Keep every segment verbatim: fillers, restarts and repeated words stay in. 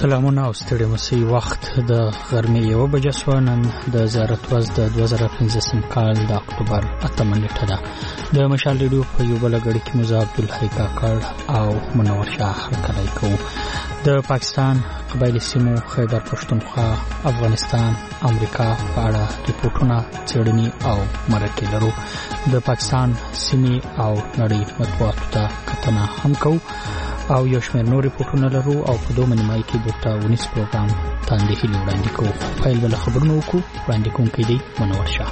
سلامونه او ستړي مسي وخت د غرمې یو بجه شو. نن د زیارت ورځ د دوه زره پنځه کال د اکتوبر اتمه نیټه ده. د مشال ریډیو په یو بل غړي کې مزه عبدالحی کاکړ او منور شاه هرکلی کوو. د پاکستان قبایلی سیمو خیبر پښتونخوا افغانستان امریکا په اړه ریپورتونه څېړنې او مرکې لرو. د پاکستان سیمې او نړۍ مطبوعاتو ته کتنه هم کوو او یو شمېر نور ریپورتونه لرو او په دوه نیمایي کې درته ونیس پروګرام تاندې هیلې وړاندې کوو. پیل به له خبرونو وکړو. وړاندې کوونکی دی منور شاه.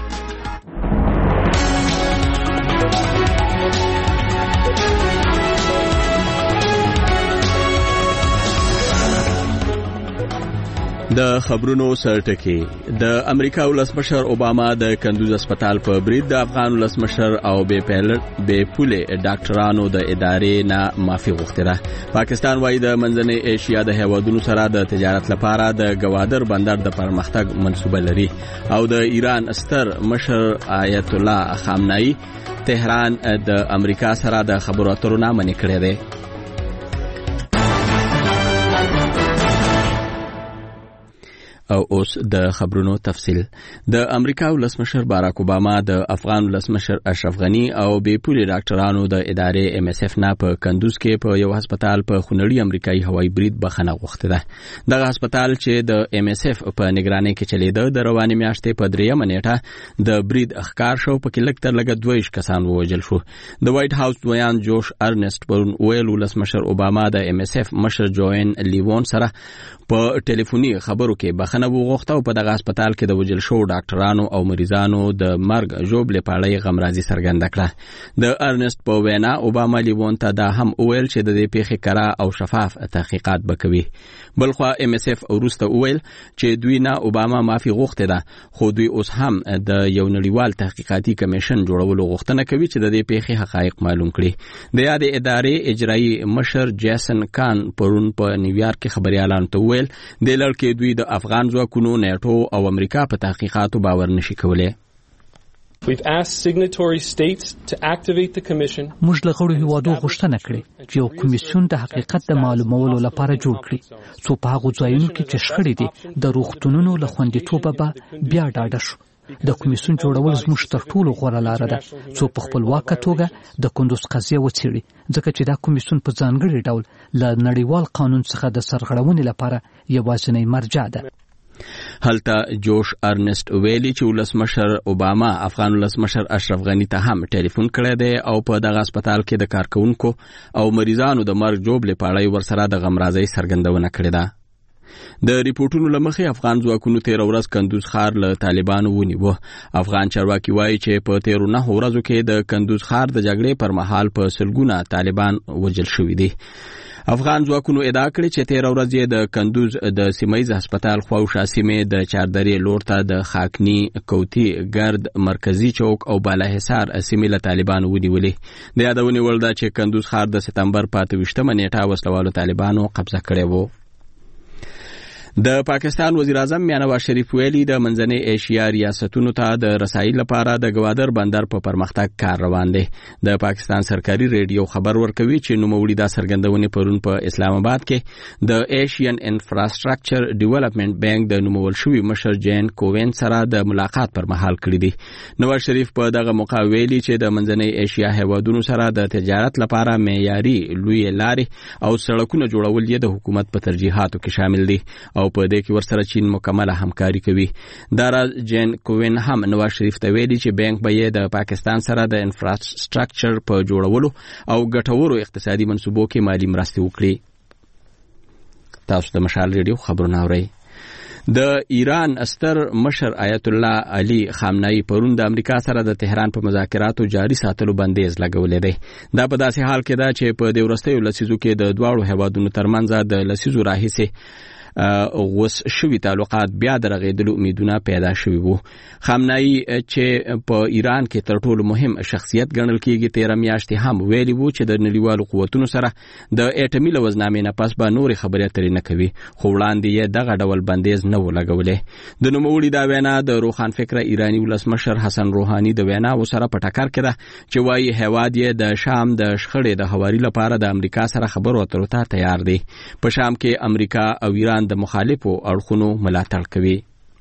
د خبرونو سرټکی. د امریکا ولسمشر اوباما د کندوز هسپتال په برید د افغان ولسمشر او بې پیلټ بې پوله ډاکټرانو د ادارې نه معافي غوښتې ده. پاکستان وايي د منځنۍ ایشیا د هیوادونو سره د تجارت لپاره د ګوادر بندر د پرمختګ منصوبه لري او د ایران ستر مشر آیت الله خامنه‌ای تهران د امریکا سره د خبرو اترو نه منې کړې ده. او اوس د خبرونو تفصیل. د امریکا ولسمشر باراک اوباما د افغان ولسمشر اشرف غنی او بې پولې ډاکټرانو د ادارې ام اس اف نه په کندوز کې په یو هسپتال په خونړي امریکایي هوایي برید بخښنه غوښته ده. دغه هسپتال چې د ام اس اف په نگرانۍ کې چلیده د روانې میاشتې په دریمه نیټه د برید ښکار شو. په کې لږ تر لږه دوه ویشت کسان ووژل شو. د وایټ هاوس دویان جوش ارنست پرون ویل ولسمشر اوباما د ام اس اف مشر جوین لیوون سره په ټلیفوني خبرو کې بخښنه وغوښته او په دغه هسپتال کې د وژل شو ډاکټرانو او مریضانو د مرګ ژوبلې په اړه غمرازي څرګنده کړه. د ارنست په وینا اوباما لیوون ته دا هم وویل چې د دې پیښې کره او شفاف تحقیقات وکوي. بلخوا ام اس اف وروسته وویل چې دوی نه اوباما معافي غوښته ده، خو دوی اوس هم د یو نړیوال تحقیقاتي کمیشن جوړولو غوښتنه کوي چې د دې پیښې حقایق معلوم کړي. د یادې ادارې اجرایي مشر جیسن کان پرون په نیویارک کې خبريالانو ته وویل د لړکې دوی د افغان ځواکونو نیټو او امریکا په تحقیقاتو باور نشي کولای. We've asked signatory states to activate the commission. موږ له غړو هیوادو غوښتنه کړې چې یو کمیسیون د حقیقت د معلومولو لپاره جوړ کړي څو په هغو ځایونو کې چې شخړې دي د روغتونونو له خوندیتوبه به بیا ډاډه شو. د کمیسیون جوړول زموږ تر ټولو غوره لاره ده څو په خپلواکه توګه د کندوز قضیه وڅېړي، ځکه چې دا کمیسیون په ځانګړي ډول له نړیوال قانون څخه د سرغړونې لپاره یوازینی مرجع ده. هلته جوش ارنست ویلي چې ولسمشر اوباما افغان ولسمشر اشرف غنی ته هم ټلیفون کړی دی او په دغه هسپتال کې د کارکونکو او مریضانو د مرګ جوبلې په اړه ورسره د غمرازۍ څرګندونه کړې ده. د ریپورتونو لمخې افغان ځواکونو تیر ورځ کندوز ښار له طالبانو ونیوه. افغان چارواکي وایي چې په تیرو نهو ورځو کې د کندوز ښار د جګړې پر مهال په سلګونه طالبان وژل شوي دي. افغان ځواکونو ادعا کړې چې تیر ورځ یې د کندوز د سیمایي هسپتال خواوشا سیمې د چاردرې لور ته د خاکني کوتي ګرد مرکزی چوک او بالاحصار سیمې له طالبانو ونیولې. د یادونې وړ ده چې کندوز ښار د سپتمبر په اته ویشتمه نیټه وسلوالو طالبانو قبضه کړی و. د پاکستان وزیر اعظم میاں نواز شریف ویلي د منځنۍ ایشیا ریاستونو ته د رسایي لپاره د ګوادر بندر په پرمختګ کار روان دی. د پاکستان سرکاري ریډیو خبر ورکوي چې نوموړي دا څرګندونې پرون په اسلام آباد کې د ایشین انفراستراکچر ډیولپمنٹ بانک د نومول شوي مشر جین کووین سره د ملاقات پر مهال کړی دی. نواز شریف په دغه موقع ویلي چې د منځنۍ ایشیا هیوادونو سره د تجارت لپاره معیاري لوی لارې او سړکونه جوړول یې د حکومت په ترجیحاتو کې شامل دي او په دې کې ورسره چین مکمله همکاري کوي. دارا جین کووین هم نواز شریف ته ویلي چې بانک به یې د پاکستان سره د انفراستراکچر په جوړولو او ګټورو اقتصادي منصوبو کې مالی مرستې وکړي. تاسو د مشال ریډیو خبرونه اورئ. د ایران ستر مشر آیت الله علي خامنه‌ای پرون د امریکا سره د تهران په مذاکراتو جاري ساتلو بندیز لګولې دی. دا په داسې حال کې ده چې په دې وروستیو لسیزو کې د دواړو هیوادونو ترمنځ د لسیزو راهیسې غوس شوي تعلقات بیا د رغېدلو امیدونه پیدا شوي وو. خامنه‌ای چې په ایران کې تر ټولو مهم شخصیت ګڼل کېږي تیره میاشتې هم ویلي وو چې د نړیوالو قوتونو سره د اټومي لوزنامې نه پس به نورې خبرې اترې نه کوي، خو وړاندې یې دغه ډول بندیز نه و لګولی. د نوموړي دا وینا د روښانفکره ایراني ولسمشر حسن روحاني د ویناو سره په ټکر کې ده چې وایي هیواد یې د شام د شخړې د هواري لپاره د امریکا سره خبرو اترو ته تیار دی. په شام کې امریکا او ایران ایران د مخالفو اړخونو ملاتړ کوي.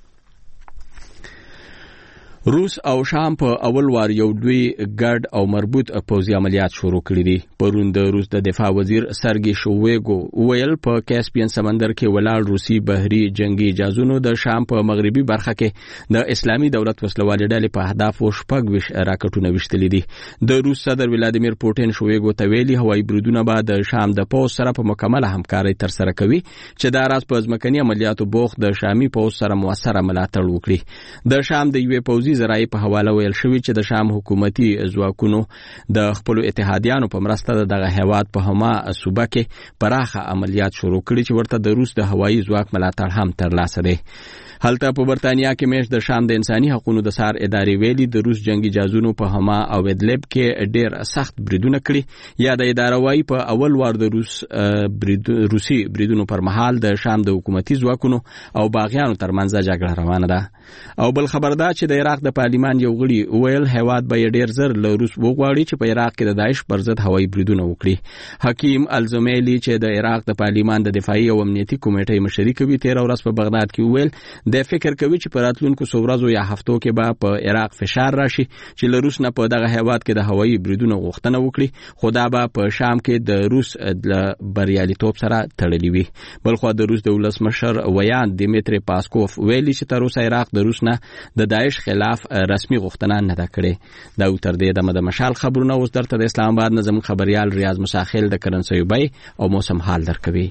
روس او شام په اول وار یو دوی ګډ او مربوط پوځي عملیات شروع کړي دي. پرون د روس د دفاع وزیر سرګي شویګو ویل په کاسپین سمندر کې ولاړ روسي بحري جنگي جهازونو د شام په مغربي برخه کې د اسلامي دولت وسلوالې ډلې په اهدافو شپږ ویش راکټونه وشتلي دي. د روس صدر ولادیمیر پوتین شویګو ته ویلي هوایي بریدونه به د شام د پوځ سره په مکمله همکاري ترسره کوي چې دا راز په ځمکني عملیاتو بوخت د شامي پوځ سره موثره ملاتړ وکړي. د شام د یوې پوځي زرای په حواله ویل شوی چې د شام حکومتي ځواکونو د خپل اتحادیانو په مرسته دغه هیواد په هما صوبه کې پراخه عملیات شروع کړي چې ورته د روس د هوایي ځواک ملاتړ هم ترلاسه دی. هلته په برتانیا کې میش د شام د انساني حقوقو د سار ادارې ویلي د روس جنگي جهازونو په هما او ادلب کې ډېر سخت بریدونه کړي. یا د اداره وايي په اول وار د روس برید روسي بریدونو پر مهال د شام د حکومتي ځواکونو او باغیانو ترمنځ جګړه روانه ده. او بل خبردار چې د عراق د پارلیمان یو غړي ویل هیواد به ډېر زر له روس وغواړي چې په عراق کې د داعش پر ضد هوایي بریدونه وکړي. حکیم الزمیلی چې د عراق د پارلیمان د دفاعي او امنیتي کمیټې مشري کوي تیر ورځ په بغداد کې ویل د فکر کوي چې په راتلونکو څو ورځو یا هفتو کې به په عراق فشار راشي چې له روس نه په دغه هیواد کې د هوایي بریدونو غوښتنه وکړي، خو دا به په شام کې د روس د بریالیتوب سره تړلې وي. بلخو د روس د ولسمشر ویان دیمیتری پاسکوف ویلي چې تر اوسه عراق د روس نه د داعش خلاف رسمي غوښتنه نه ده کړې. دا تر دې دمه د مشال خبرونه اوس درته د اسلام آباد نظم خبريال ریاض مساخیل د کرنسي بای او موسم حال درکوي.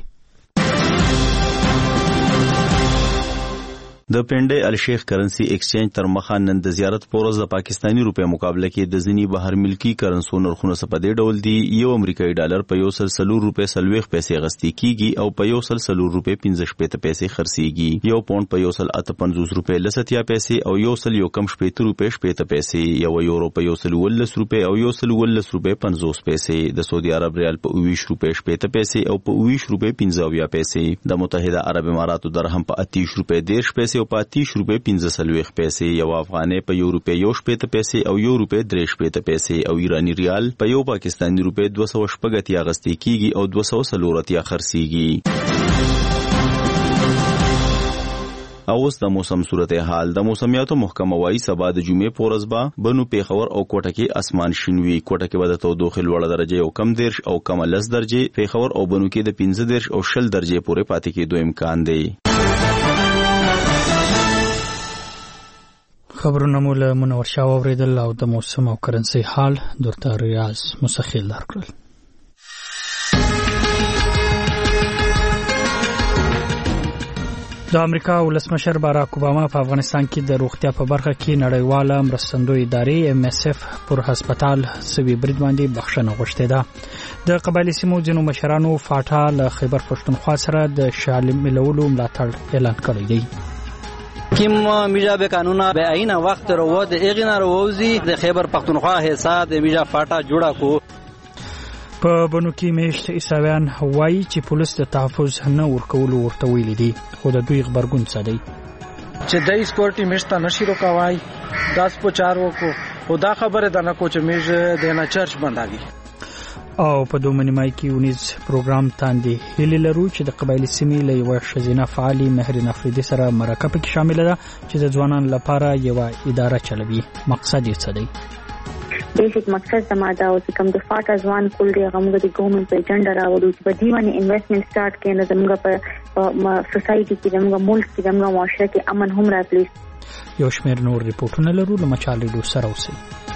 د پنډي الشیخ کرنسی ایکسچینج تر مخه نن د زیارت پورز د پاکستانی روپیا مقابله کې د ځینی بهر ملکی کرنسو نرخونه سپدې ډول دي. یو امریکایي ډالر په یو سل سلور روپیا سلويخ پیسې غستی کیږي او په یو سل سلور روپیا پنځه شپږ پیسې خرڅيږي. یو پاوند په یو سل اته پنځوس روپیا لساتیا پیسې او یو سل یو کم شپږ روپیا شپږ پیسې. یو یورو په یو سل ولس روپیا او یو سل ولس روپیا پنځوس پیسې. د سعودي عرب ریال په اویش روپیا شپږ پیسې او په اویش روپیا پنځه پیسې. د متحده عرب اماراتو درهم په اتیش روپیا دیرش پیسې او په اتیش روپیا پنځه سلويخ پیسې. یو افغانۍ په یو روپیا یو شپږ پیسې او یو روپیا درې شپږ پیسې او ایرانی ریال په یو پاکستانی روپیا دوه سوه شپږ اتیا غستی کیږي او دوه سوه څلور اتیا خرڅيږي. اوس د موسم صورتحال. د موسمیاتو محکمه وايي سبا د جمعې په ورځ به بنو پیښور او کوټه کې اسمان شین وي. کوټه کې به د تودوخې لوړه درجه او کم دیرش او کم لس درجه، پیښور او بنو کې د پنځه دیرش او شل درجه پورې پاتې کېدو امکان دی. خبرونه مو له منور شاه اوریدل او د موسم او کرنسي حال درته ریاض مسخیل درکړل. د امریکا ولسمشر باراک اوباما په افغانستان کې د روغتیا په برخه کې نړیواله مرستندوی ادارې ایم اس اف پر هسپتال سوي برید باندې بخښنه غوښتې ده. د قبایلي سیمو ځینو مشرانو فاټا له خیبر پښتونخوا سره د شامل ملولو ملاتړ اعلان کړی دی. کیم میجا به قانون به عین وخت رو د اغنا روزي د خیبر پختونخوا حصہ د میجا فاټا جوړه کو. په بنو کې میشت عیساویان وایي چې پولیس د تحفظ نه ورکول ورته ویلي دي، خو د دوی خبرګون څه دی چې د سکیورټي میشت نشي روکوای داس په چارو کو خدا خبره ده نه کو چې میج د نه چرچ بنداوي. او په دومنی مای کې ونیز پروګرام تاندې هلي لرو چې د قبایلی سیمې له یو شزینه فعالي مهرین افریدي سره مرکه پکې شامل ده چې د ځوانانو لپاره یو اداره چلوي. مقصد یې څه دی؟ بیسیک مقصد زماده او چې کوم د فاټا ځوان کول دی هغه موږ د ګورنمنت په اجنډا راوړو چې په دې باندې انویسټمنټ سٹارټ کړي نو زموږ په سوسایټي کې زموږ ملک کې زموږ معاشره کې امن هم راځي. یو شمېر نور ریپورتونه لرو له مچال ریډیو سره اوسئ.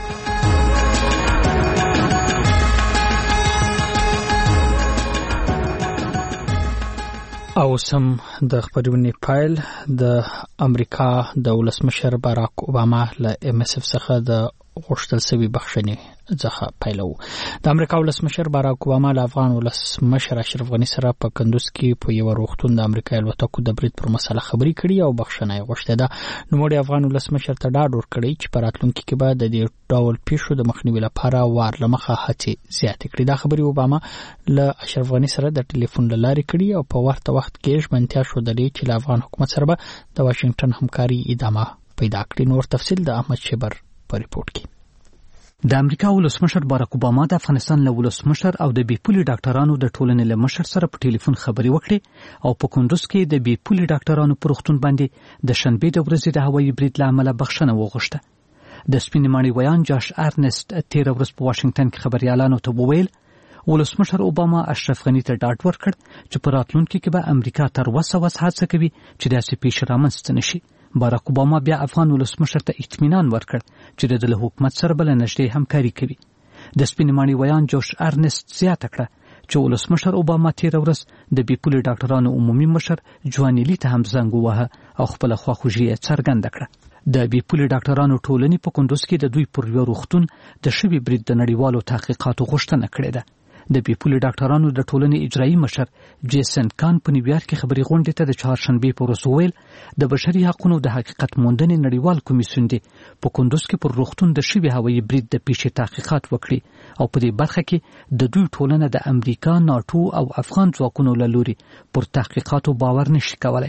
او سم د خبرونې پایل د امریکا د ولسمشر باراک اوباما له ام اس اف څخه د غوښتل شوی بخښنې څخه پیلو. د امریکا ولسمشر باراک اوباما له افغان ولسمشر اشرف غني سره په کندوز کې په یو روغتون د امریکا الوتکو د برید پر مسله خبري کړي او بخښنه یې غوښته ده. نو موږ افغان ولسمشر ته ډاډ ورکړی چې په راتلونکي کې به د دې ډول پیښو د مخنیوي لپاره وار لمخه هڅې زیاتې کړي. دا خبري اوباما له اشرف غني سره د ټلیفون له لارې کړي او په ورته وخت کې ژمنتیا ښودلې چې له افغان حکومت سره به د واشنگټن همکاري ادامه پیدا کړي. نور تفصیل د احمد شبر په ریپورت کې. د امریکا ولسمشر باراک اوباما د افغانستان له ولسمشر او د بیپولي ډاکټرانو د ټولنې له مشر سره په ټلیفون خبرې وکړې او په کندوز کې د بیپولي ډاکټرانو پر روغتون باندې د شنبې د ورځې د هوایي برید له امله بخښنه وغوښته. د سپینې ماڼۍ ویان جاش ارنست تیر ورځ په واشنگټن کې خبريالانو ته وویل ولسمشر اوباما اشرف غنی ته ډاډ ورکړ چې په راتلونکي کې به امریکا تر وسه وس هڅه کوي چې داسې پیښې رامنځته نشي. باراک اوباما بیا افغان ولسمشر ته اطمینان ورکړ چې د حکومت سره بل نږدې همکاري کوي. د سپینې ماڼۍ ویان جوش ارنست زیاته کړه چې ولسمشر اوباما تیر ورځ د بیپولي ډاکټرانو عمومي مشر جوانیلی ته هم زنګ ووهه او خپل خواخوږي یې څرګنده کړه. د بیپولي ډاکټرانو ټولنې په کندوز کې د دوی پر یو روغتون د شوي برید د نړیوالو تحقیقاتو غوښتنه کړې ده. د بیپولي ډاکټرانو د ټولنې اجرایي مشر جیسن کان په نیویارک کې خبري غونډې ته د چهارشنبې په ورځ وویل د بشري حقوقو د حقیقت موندنې نړیوال کمیسیون دی په کندوز کې پر روغتون د شوي هوایي برید د پیښې تحقیقات وکړي او په دې برخه کې د دوی ټولنه د امریکا، ناتو او افغان ځواکونو له لوري پر تحقیقاتو باور نشي کولای.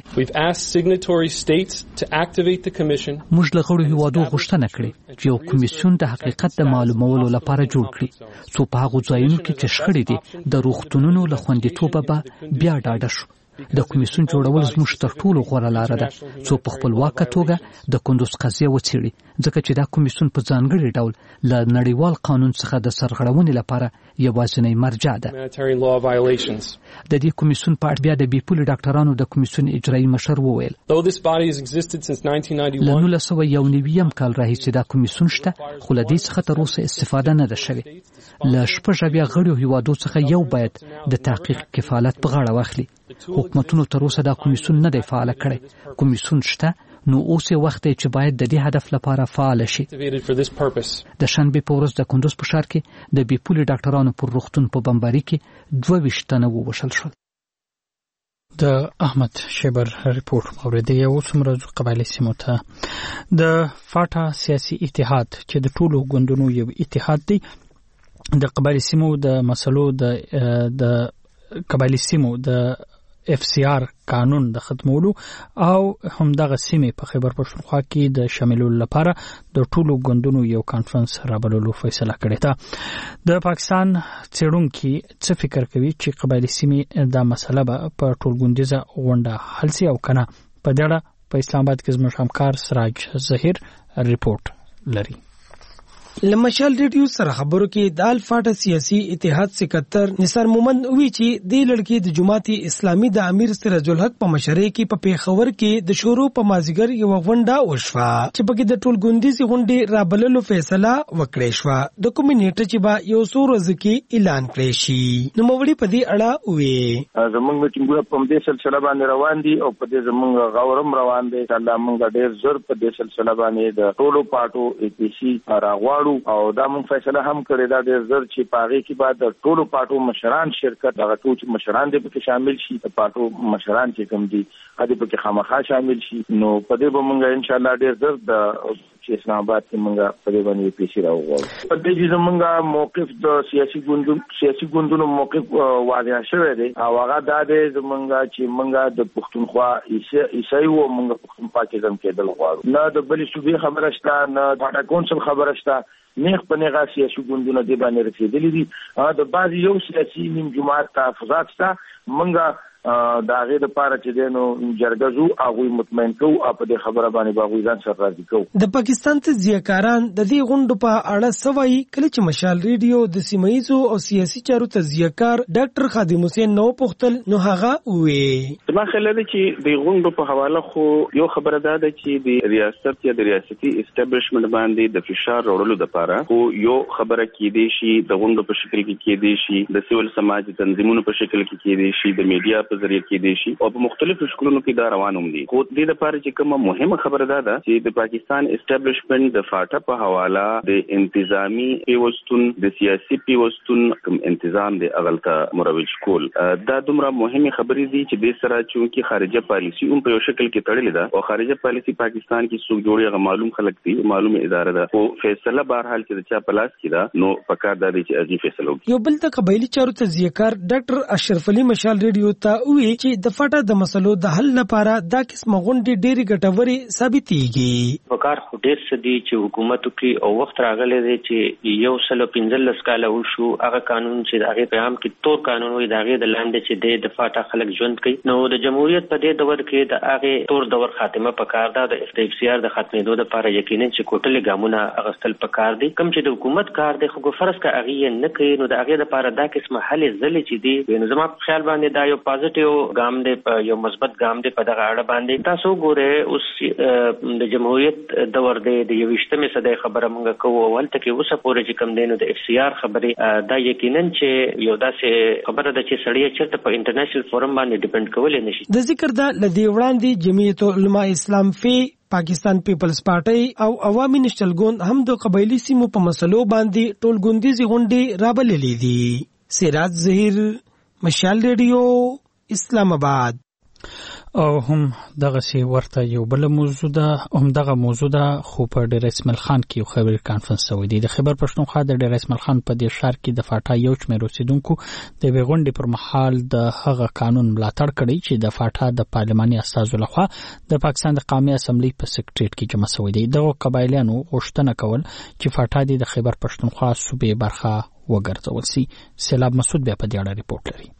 موږ له غړو هیوادو غوښتنه کړې چې یو کمیسیون د حقیقت د معلومولو لپاره جوړ کړي څو په هغو ځایونو کې چې شخړې دي د روغتونونو له خوندیتوبه به بیا ډاډه شو. د کمیسیون جوړول زموږ تر ټولو غوره لاره ده څو په خپلواکه توګه د کندوز قضیه وڅېړي ځکه چې دا کمیسیون په ځانګړي ډول له نړیوال قانون څخه د سرغړونې لپاره یوازینی مرجع ده. د دې کمیسیون په اړه بیا د بیپولي ډاکټرانو د کمیسیون اجرایي مشر وویل له نولس سوه یو نوي کال راهیسې دا کمیسیون شته خو له دې څخه تر اوسه استفاده نه ده شوې. له شپږ اویا غړو هیوادو څخه یو باید د تحقیق کفالت په غاړه واخلي. حکومتونو تر اوسه دا کمیسیون نه دی فعال کړی. کمیسیون شته نو اوس یې وخت دی چې باید د دې هدف لپاره فعال شي. د شنبې په ورځ د کندوز په ښار کې د بیپولي ډاکټرانو پر روغتون په بمباري کې دوه ویشت تنه ووژل شول. د احمد شیبر ریپورت اوریدي. اوس هم راځو قبایلي سیمو ته. د فاټا سیاسي اتحاد چې د ټولو ګوندونو یو اتحاد دی د قبایلي سیمو د مسلو د د قبایلي سیمو د اف سی آر قانون د ختمولو او هم دغه سیمې په خیبر پښتونخوا کې د شاملولو لپاره د ټولو ګوندونو یو کانفرنس رابللو فیصله کړې ده. د پاکستان څېړونکي څه فکر کوي چې قبایلي سیمې دا مسله به په ټولګوندیزه غونډه حل سي او کنه؟ په دې اړه په اسلام آباد کې زموږ همکار سراج ظهیر ریپورت لري. لمشال ریډیو سره خبرو کې د الفاټا سیاسي اتحاد سکتر نثار مومند وی چې د لړکی د جماعت اسلامي د امیر سراج الحق په مشرۍ کې په پیښور کې د شورو په مازیګر یو غونډه وشوه چې پکې د ټولګوندیزي غونډې رابللو فیصله وکړې شوه. د کومې نیټه چې به یو څو ورځې کې اعلان کړی شي. نو مولوی په دې اړه وی زمونږ ټینګونه په دې سلسله باندې روان دي او په دې زمونږ غورم روان دي. الله مونږ ډېر زر په دې سلسله باندې د ټولو پارټو ای پی سی راغواړو او دا مون فیصله هم کړی دا ډېر زر چې پاغي کې بعد د ټولو پارټو مشران شرکت دغه ټول مشران دې پکې شامل شي. د پارټو مشران چې کوم دي هغه پکې خامخا شامل شي. نو په دې به مونږ ان شاء الله ډېر زر د چې اسلام آباد کې مونږ په دې باندې پیسې راوړو. په دې چې مونږ موقف د سیاسي ګوندونو سیاسي ګوندونو موقف واضح شوی دی او هغه دا دی زمونږ چې مونږ د پښتونخوا عیسائی وو مونږ پښتونخوا کې ځم کېدل غواړو. نه د بلې صوبې خبره شته نه د کونسل خبره شته. نیغ په نیغه سیاسي ګوندونه دې باندې رسېدلي دي. د بعض یو سیاسي نیم جماعت تحفظات شته. مونږ د هغې دپاره چې دی نو جرګه ځو هغوی مطمئن کوو او په دې خبره باندې به هغوی ځان سره راضي کوو. د پاکستان تجزیهکاران د دې غونډو په اړه څه وایي کله چې مشال ریډیو د سیمه ییزو او سیاسي چارو تجزیهکار ډاکټر خادم حسین نو پوښتل نو هغه وویل زما خیال دی چې د غونډو په حواله خو یو خبره دا ده چې د ریاست یا د ریاستي اسټابلیشمنټ باندې د فشار راوړلو دپاره خو یو خبره کېدی شي د غونډو په شکل کې کېدی شي د سیول سماج تنظیمونو په شکل کې کېدی شي د میډیا په ذریعه کېدی شي او په مختلفو شکلونو کې دا روان هم دي. خو د دې لپاره چې کومه مهمه خبره ده ده چې د پاکستان اسټابلیشمنټ د فاټا په حواله د انتظامی پیوستون د سیاسي پیوستون کوم انتظام دی اغلطه مروج کول دا دومره مهمه خبرې دي چې د سره چې خارجه پالیسی هم په یو شکل کې تړلې ده او خارجه پالیسی پاکستان کې څوک جوړي معلوم خلک دي معلومه اداره ده او فیصله بهر حال چې د چا پلاس کې ده نو پکار ده چې ازي فیصله وکړي. یو بل د قبایلی چارو تجزیهکار ډاکټر اشرف علي مشال ریډیو ته وی چې د فاټا د مسلو د حل لپاره دا قسم غونډې ډېری ګټوري ثابتېږي. وکړ خو ډېر سدي چې حکومت کې او وخت راغلی دی چې یو سل پنځلس کاله وشو هغه قانون چې هغه پیغام کې تور قانون وي دغه د لاندې چې د فاټا خلک ژوند کوي نو د جمهوریت په دې دور کې د هغه تور دور خاتمه پکار ده د اف سی آر د ختمېدو لپاره یقینا چې کوټلې ګامونه اغستل پکار دي کوم چې د حکومت کار دی خو فرض کا هغه نه کوي نو د هغه لپاره دا قسمه حل ځلې چې دی نو زما په خیال باندې دا یو پازیټیو ګام دی یو مثبت ګام دی په دغه اړه باندې تاسو ګوره اوس د جمهوریت دور دی د یوشتمه صدې خبره مونږ کوو ولته کې اوسه پورې چې کم دینو د اف سی آر خبره دا یقینا چې یو داسې خبره ده چې سړی چرته په انټرنیشنل فورم باندې ډیپند کولای نشي. د ذکر دا لدی وړاندې جمعیت العلماء اسلام فی پاکستان پیپلز پارټي او عوامي نشل ګوند هم د قبایلی سیمو په مسلو باندې ټول ګوندیزي غونډې رابللې دي. سراج ظهیر، مشال ریډیو، اسلام آباد. او هم دغه سی ورته یو بل موضوع ده هم دغه موضوع ده خو په ډیر اسماعیل خان کې یو خبري کانفرنس شوی دی. د خبر پښتونخوا د ډیر اسماعیل خان په دې شهر کې د فاټا یو شمېر اوسیدونکو د غونډې پر مهال د هغه قانون ملاتړ کړی چې د فاټا د پارلماني استازو لخوا د پاکستان د قومي اسمبلی په سکریټریټ کې جمع شوی دی. دغه قبایلیانو غوښتنه کول چې فاټا د خبر پښتونخوا صوبې برخه وګرځول شي. سیلاب مسعود بیا په دې اړه ریپورت لري.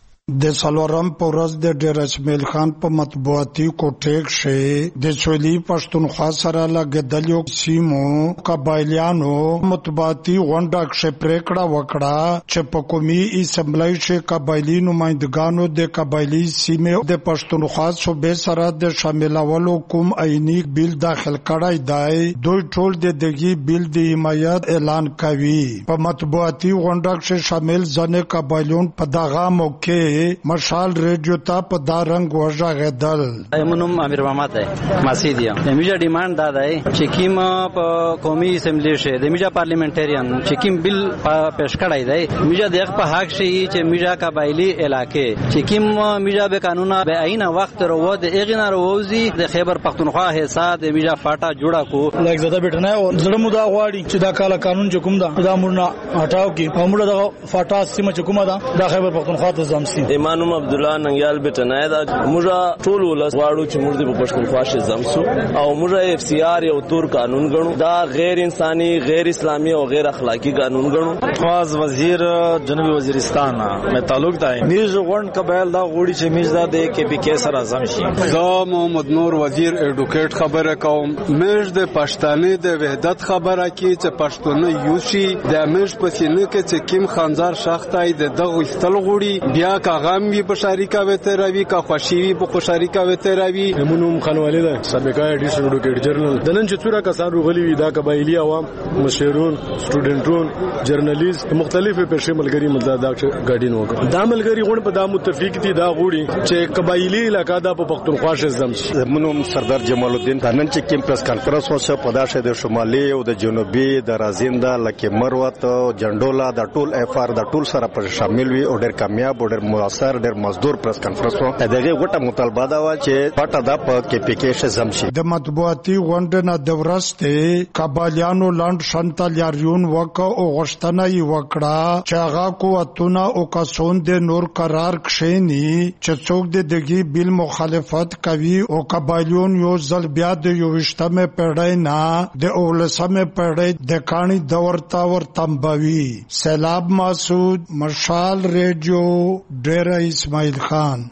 د سلورم پورز د ډیر اسماعیل خان په مطبوعاتي کوټه کې د سویلي پښتونخوا سره لګیدل یو سیمو قبایلیانو مطبوعاتي غونډه کې پریکړه وکړه چې په قومي اسمبلی کې قبایلی نمائندګانو د قبایلی سیمې د پښتونخوا صوبې سره د شاملولو کوم عیني بیل داخل کړای دی دوی ټول د دغه بیل د حمایت اعلان کوي. په مطبوعاتي غونډه کې شامل ځنې قبایلیون په دغه موقع مشال ریډیو ته په دا رنگ وژغېدل. ایمنوم امیر محمد دی مسیدیا میجا ډیماند دا دی چې کیم په قومي اسمبلی شه د میجا پارلیمنټریان چې کیم بیل پیش کړای دی میجا دغه په حق شي چې میجا قبایلی علاقې چې کیم میجا به قانونا به عین وخت ورو د اغنا روزي د خیبر پختونخوا حساب د میجا فاټا جوړا کو لکه زده بیٹنه او زړه مو دا غواړي چې دا کال قانون چې کوم دا دا مورنا هټاو کی همړه د فاټا سیمه چې کومه دا د خیبر پختونخوا ته زمسي. ایمانوم عبد الله ننګیال بیٹنه دا موږ ټول ولس غواړو چې موږ د پښتونخوا شه زمسو او موږ اف سی آر یو تور قانون غنو دا غیر انساني غیر اسلامي او غیر اخلاقی قانون غنو. خواز وزیر جنوبی وزیرستان میں تعلق دا میز غون قبایل دا غوړي چې میز دا د کې پی کې سره زم شي. دا محمد نور وزیر ایډوکیټ خبره کوم میز د پښتانه د وحدت خبره کی چې پښتون یوشي د میز په سینې کې چې کیم خانزار شاختای د دغه استل غوړي بیا کا غم وی په شریکا وته راوي کا خوشي وی په شریکا وته راوي. همونم خانواله ده سابقه ایډیشن ایډوکیټ جرنل دنن چې څوره کسان روغلي وي دا قبایلی عوام مشرون سټوډنټون جرنالیست مختلفه پېښې ملګری مدد دا ګاډین وکړه دا ملګری غون په دا متفق دي دا غوړي چې قبایلی علاقہ دا په پښتونخوا شه زم شي. همونم سردار جمال الدین نن چې کیم پریس کانفرنس وشو په داشه د شمالي او د جنوبي د رازیندا لکه مروت جندولا د ټول اف آر د ټول سره پر شامل وي او ډېر کامیاب او ډېر موثر ډېر مزدور پریس کانفرنس و دغه غټه مطالبه دا و چې پټه دا په کې پی کې شه زم شي. د مطبوعاتي غونډه نه د ورسته قبایلیانو لاند شانتل یاریون وک او غشتنه یې وکړه چې هغه قوتونه او کسون د نور قرار کښینی چې څوک د دغه بیل مخالفت کوي او قبایلیون یو ځل بیا د یوشتمه پیړۍ نه د اولسمه پیړۍ د کانی دور تا ور تنبوي. سیلاب مسعود، مشال ریډیو، ډیر اسماعیل خان.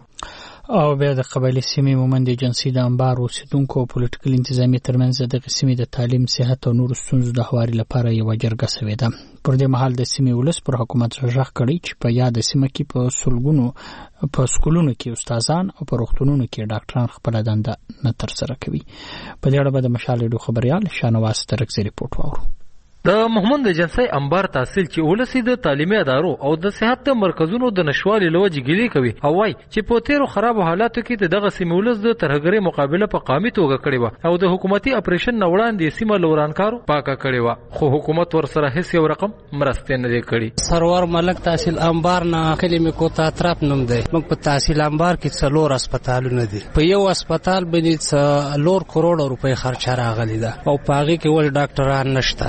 او بیا د قبایلی سیمې مومند ایجنسی د انبار اوسیدونکو او پولیټیکل انتظامی ترمنځ د سیمې د تعلیم، صحت او نورو ستونزو د هواري لپاره یو جرګه شوې ده. پر دې مهال د سیمې ولس پر حکومت ژغ کړی چې په یاد سیمه کې په سلګونو په سکولونو کې استادان او په روغتونونو کې ډاکټران خپل دنده نه ترسره کوي. په دې اړه به د مشال ریډیو خبريال شانواز ترکزي ریپورت واورو. د محمد ایجنسی انبار تحصیل چې ولسی د تعلیمي ادارو او د صحت د مرکزونو د نشوالي لوجې ګلی کوي او وايي چې په تیرو خراب حالاتو کې دغه سیمولز د ترهګری مقابله په قامي توګه کړې و او د حکومتي اپریشن نوړاندې سیمه لورانکارو پاکه کړې و خو حکومت ور سره هیڅ یو رقم مرسته نه کړي. سرور ملک تحصیل انبار نه کلمې کو ته اطراف نوم دی. موږ په تحصیل انبار کې څلور هسپتالونه دي. په یو هسپتال باندې څلور کروڑ روپۍ خرچ راغلي ده او پاغي کې ول ډاکټران نشته.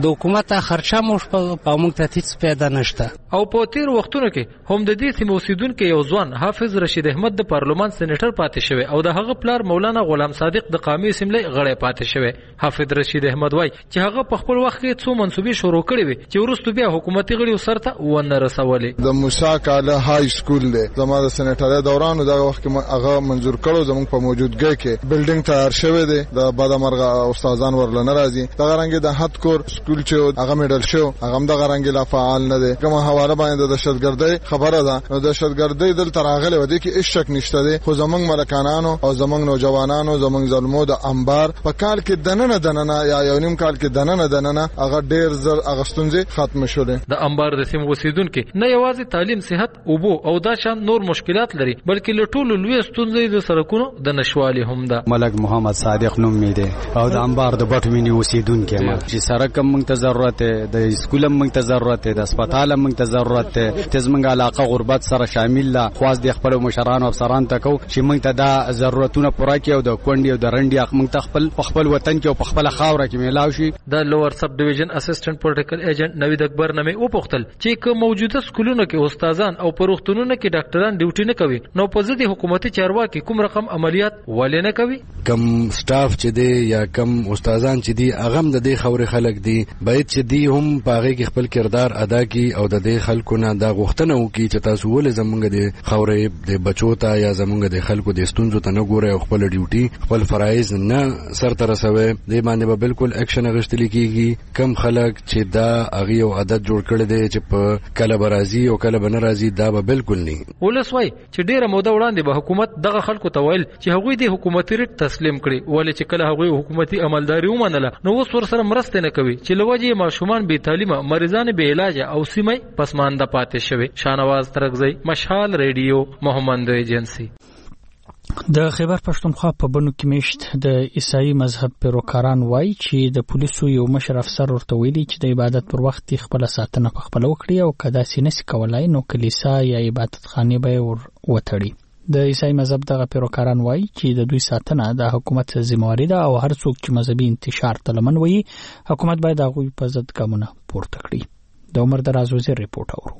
د حکومت خرچه مو په موږ ته هیڅ پیدا نشته. او په تیر وختونو کې هم د دې سیمې اوسیدونکو یو ځوان حافظ رشید احمد د پارلمان سېنیټر پاتې شوی او د هغه پلار مولانا غلام صادق د قومي اسمبلی غړی پاتې شوی. حافظ رشید احمد وای چې هغه په خپل وخت کې څو منصوبې شروع کړې وي چې وروسته بیا حکومتي غړي سرته ونه رسولې. د موسی کاله های سکول دی زموږ د سېنیټر دوران دا وخت کې هغه منظور کړو زموږ په موجودګۍ کې بلډینګ تیار شوی دی د بادامرغه استادان ورل نه راځي. دا رنګ د حد کور سکول چې هغه میډل شو هغه د رنګ لا فعال نه دی. کومه حواله باندې د دهشتګردۍ خبره ده نو د دهشتګردۍ دل تراغله ودی کې هیڅ شک نشته دی خو زمنګ ملکانانو او زمنګ نوجوانانو زمنګ ظلمو د انبار په کال کې دننه دننه یا یو نیم کال کې دننه دننه هغه ډیر زر اغستونځي ختم شول. د انبار د سیمو اوسیدونکو نه یوازې تعلیم صحت او بو او دا شان نور مشکلات لري بلکې له ټولو لوی ستونزې د سرکونو د نشوالي هم ده. ملک محمد صادق نوم می دی او د انبار د بټ مینی اوسیدونکو ما چې سرک هم ته ضرورت ده د اسکول هم ته ضرورت ده د هسپتال هم ته ضرورت ده تزمنګ علاقه غربت سره شامل لا خواص د خپل مشران او افسران تکو چې موږ ته دا ضرورتونه پوره کړي او د کونډي او د رنډي حق موږ خپل خپل وطن کې او خپل خاوره کې میلاو شي. د لوور سب ډیویژن اسسټنټ پولیټیکل ایجنټ نوید اکبر نامه او پختل چې کوم موجوده سکولونو کې استادان او پروختونونو کې ډاکټران ډیوټي نه کوي نو په ځدی حکومتي چارواکي کوم رقم عملیات ولې نه کوي. کم سټاف چې دی یا کم استادان چې دی هغه د دې خوري خلک دی باید چې دی هم پاغه کې خپل کردار ادا کړي او د دې خلکو نه دا غوښتنه وکړي چې تاسو ولې زمونږ د خوري د بچو ته یا زمونږ د خلکو د ستونزو ته نه ګوري او خپل ډیوټي خپل فرایض نه سر ته رسوي. دې باندې به بالکل اکشن اغشتل کیږي. کم خلک چې دا هغه یو عادت جوړ کړی دی چې په کله برازي او کله بنرازي دا به بالکل نه ولسوي چې ډیره موده وړاندې به حکومت دغه خلکو ته ویل چې هغوی د حکومتي ریټ تسلیم کړي ولې چې کله هغوی حکومتي عملداري ومنله نو اوس ورسره مرسته نه کوي چې لوجه ماشومان بې تعلیمه مریضان بې علاج او سیمه پسمانده پاتې شوی. شانواز ترغزی مشال ریډیو محمد ایجنسی. د خیبر پښتونخوا په بنو کې میشت د عیسائی مذهب پیروکاران وایي چې د پولیسو یو مشر افسر ورته ویلي چې د عبادت پر وخت خپل ساتنه په خپل وکړي او کدا سینې کولای نو کلیسا یا عبادت خانه به ور وتړي. د عیسائی مذهب دغه پیروکاران وایي چې د دوی ساتنه د حکومت ذمہواری ده او هر څوک چې مذهبي انتشار تلمن وایي حکومت باید هغه په ضد ګامونه پورته کړي. د عمر دراز وزیر ریپورت اورو.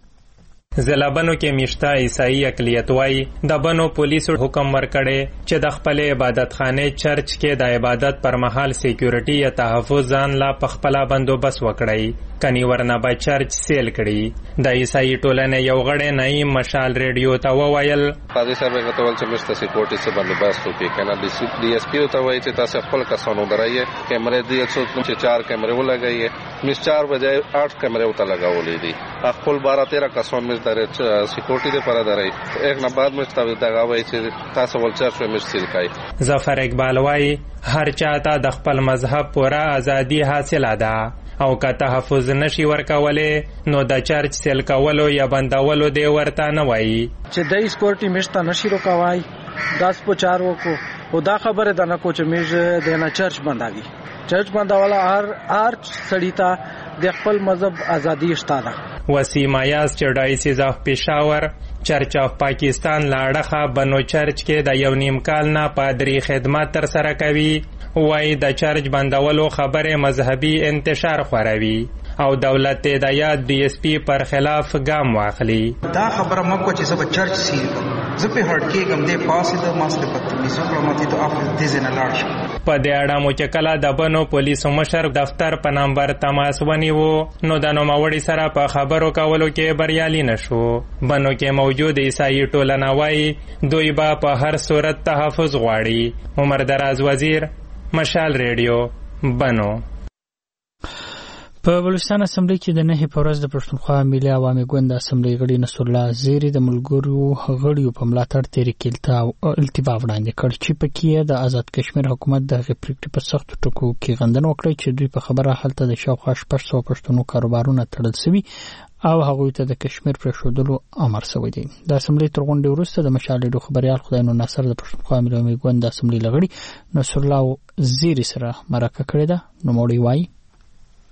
زلابنو کې میشته عیسائی اقلیت وای د بنو پولیسو حکم ورکړي چې د خپل عبادت خانه چرچ کې د عبادت پر مهال سکیورټي یا تحفظ ځان لا پخپلا بندوبست وکړي کني ورنه به چرچ سیل کړي. د عیسائی ټولنې یو غړی نعیم مشال ریډیو ته وویل قاضي صاحب هغه ول چې مشته سکیورټي څخه بندوبست وکړي کنه د ډي اس پی ته وایي چې تاسو خپل کسانو درایي کیمرې دی چې چار کیمرې ولګایي مش چار بجای آٹھ کیمرې وته لگاولې دي خپل بارہ تیرہ کسان مش در سکیورټي لپاره درای ایک نه بعد مش دغه وایي چې تاسو ول چرچ مش سیل کوي. ظفر اقبال وایي هر چاته د خپل مذهب پوره ازادي حاصله ده او که تحفظ نشي ورکولې نو د چرچ سیل کولو یا بندولو دی ورته نه وایي چې د سکیورټي مشته نشي روکوای داس په چارو کو او دا خبره ده نه کو چې میج د نه چرچ بنداوي چرچ بنداواله هر هر سړی ته د خپل مذهب ازادي شته ده. وسیم ایاز چې ډایسیز اف پېښور چرچ اف پاکستان لاړه بنو چرچ کې د یو نیم کال نه پادری خدمت تر سره کوي وای د چرچ بندولو خبره مذهبي انتشار خوروي او دولت د یاد ډي اس پی پر خلاف ګام واخلي. دا خبره مکو چې سبا چرچ سیل زه په هټ کې کوم د پاسه د ماسله پتمیزو کلماتي ته اف د زنه لاړ شو. په دې اړه مو چې کله د بنو پولیسو مشر دفتر په نمبر تماس ونیو نو د نوموړي سره په خبرو کولو کې بریالي نشو. بنو کې موجود عیسائی ټولنه وایي دوی به په هر صورت تحفظ غواړي. عمر دراز وزیر مشال ریډیو بنو. په بلوچستان اسمبلی کې د نهي پورز د پښتونخوا ملي عوامي ګوند اسمبلی غړي نصر الله زیری د ملګرو غړیو په ملاتړ تحریک التوا وړاندې کړ چې پکې د آزاد کشمیر حکومت د غپریکټ په سخت ټکو کې غندنه وکړه چې دوی په خبره حالت د شاوخوا شپږ سوه پښتنو کاروبارونه تړل شوي او هغوی ته د کشمیر پر شودلو امر شوی دی. د اسمبلی تر غونډې وروسته د مشال ډیډو خبريال خدای نور ناصر د پښتونخوا ملي عوامي ګوند د اسمبلی لغړي نصر الله زیری سره مرکه کړې ده. نو موړي وایي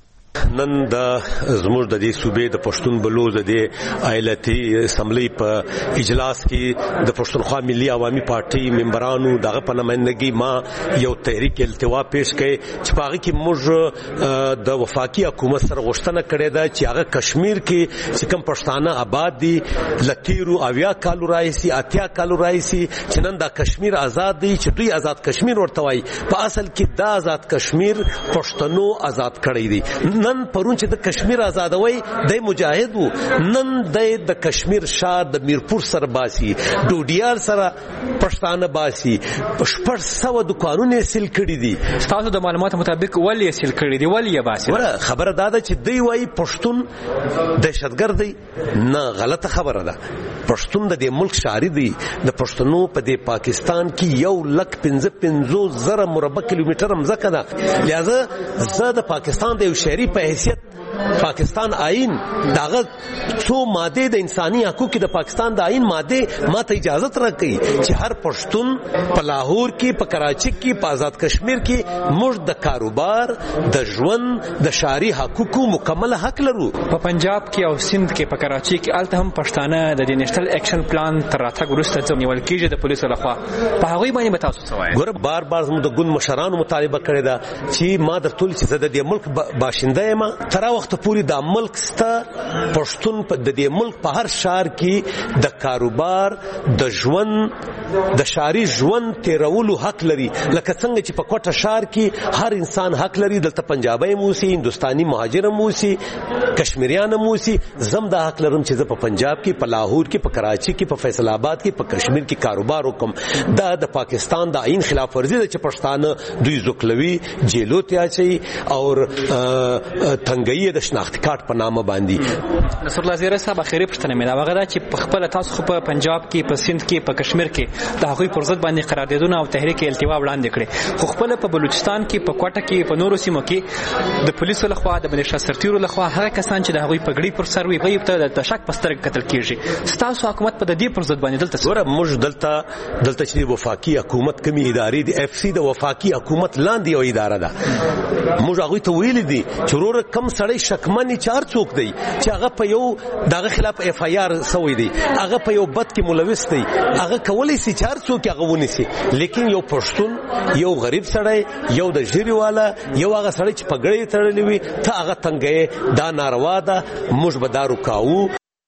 نن د زموږ د دې صوبې د پښتون بلوز د ایالتي اسمبلی په اجلاس کې د پښتونخوا ملي عوامي پارټي ممبرانو دغه په نمائندګي ما یو تحریک التوا پیش کړي چې په هغه کې موږ د وفاقي حکومت سره غوښتنه کړې ده چې هغه کشمیر کې چې کوم پښتانه آباد دي لتیرو اویا کالو راځي اتیا کالو راځي چې نن دا کشمیر آزاد دی چې دوی آزاد کشمیر ورته وایي په اصل کې دا آزاد کشمیر پښتنو آزاد کړی دی. نن پرون چې د کشمیر آزادوي د مجاهد وو نن د کشمیر شاه د میرپور سره باسي ډوډیار سره پښتانه باسي پښپړ سو د قانون سیل کړی دي. تاسو د معلوماتو مطابق ولې سیل کړی دی ولې باسي ور خبره دا ده چې دوی وایي پښتون دهشتګرد دی. نه غلطه خبره ده. پښتون د دې ملک شاعر دی. د پښتنو په دې پاکستان کې یو لک پنځه پنځوس زره مربع کیلومتر مځکه ده. لہذا زه د پاکستان د یو شهري په حیثیت پاکستان آئین داغه څو ماده د انساني حقوقو د پاکستان د آئین ماده ماته اجازه راکړي چې هر پښتون په لاهور کې په کراچي کې په آزاد کشمیر کې موږ د کاروبار د ژوند د شهري حقوقو مکمل حق لرو. په پنجاب کې او سند کې په کراچي کې الته هم پښتانه د نېشنل اکشن پلان تر راتګ وروسته نیول کېږي د پولیسو لخوا په هغه باندې به تاسو څه وایي؟ ګوره بار بار زموږ د ګوند مشرانو مطالبه کړې ده چې ما درته ویل چې زه د دې ملک باشنده یم تر وخت پورې دا ملک ستا پښتون په د دې ملک په هر شهر کې د کاروبار د ژوند د شهري ژوند تیرولو حق لري لکه څنګه چې په کوټه شهر کې هر انسان حق لري دلته پنجابی موسی هندستاني مهاجر موسی کشمیریان موسی زم دا حق لرم چې زه په پنجاب کې په لاهور کې په کراچي کې په فیصل آباد کې په کشمیر کې کاروبار وکم. دا د پاکستان د آئین خلاف ورزي ده چې پښتانه دوی زوکلوي جیلو ته اچي او تنګي د شناخت کارت په نامه باندې. نصر الله زیره صاحب اخیری پښتنه مې دا وغه چې په خپل تاسو خو په پنجاب کې په سند کې په کشمیر کې د هغوی پر ضد باندې قراردادونه او تحریک التوا وړاندې کړي خو خپل په بلوچستان کې په کوټه کې په نورو سیمو کې د پولیسو لخوا د بنشا سرتیرو لخوا هغه کسان چې د هغوی پګړۍ پر سر وي غیب ته د شک پستر قتل کیږي. تاسو حکومت په دې پر ضد باندې دلته ور موږ دلته دلته چې وفاقي حکومت کومي ادارې دي اف سی د وفاقي حکومت لاندې یو اداره ده. موږ هغه ته ویل دي چې ورور کم سړی شکمنی چار څوک دی چې هغه په یو دغه خلاف اف آی آر سوی دی هغه په یو بد کې ملوث دی هغه کولی سي چار څوک هغه ونیسي لیکن یو پښتون یو غریب سړی یو د ژیري والا یو هغه سړی چې پګړې تړلې وي ته هغه تنګې دا ناروا ده موږ به دا رکاو.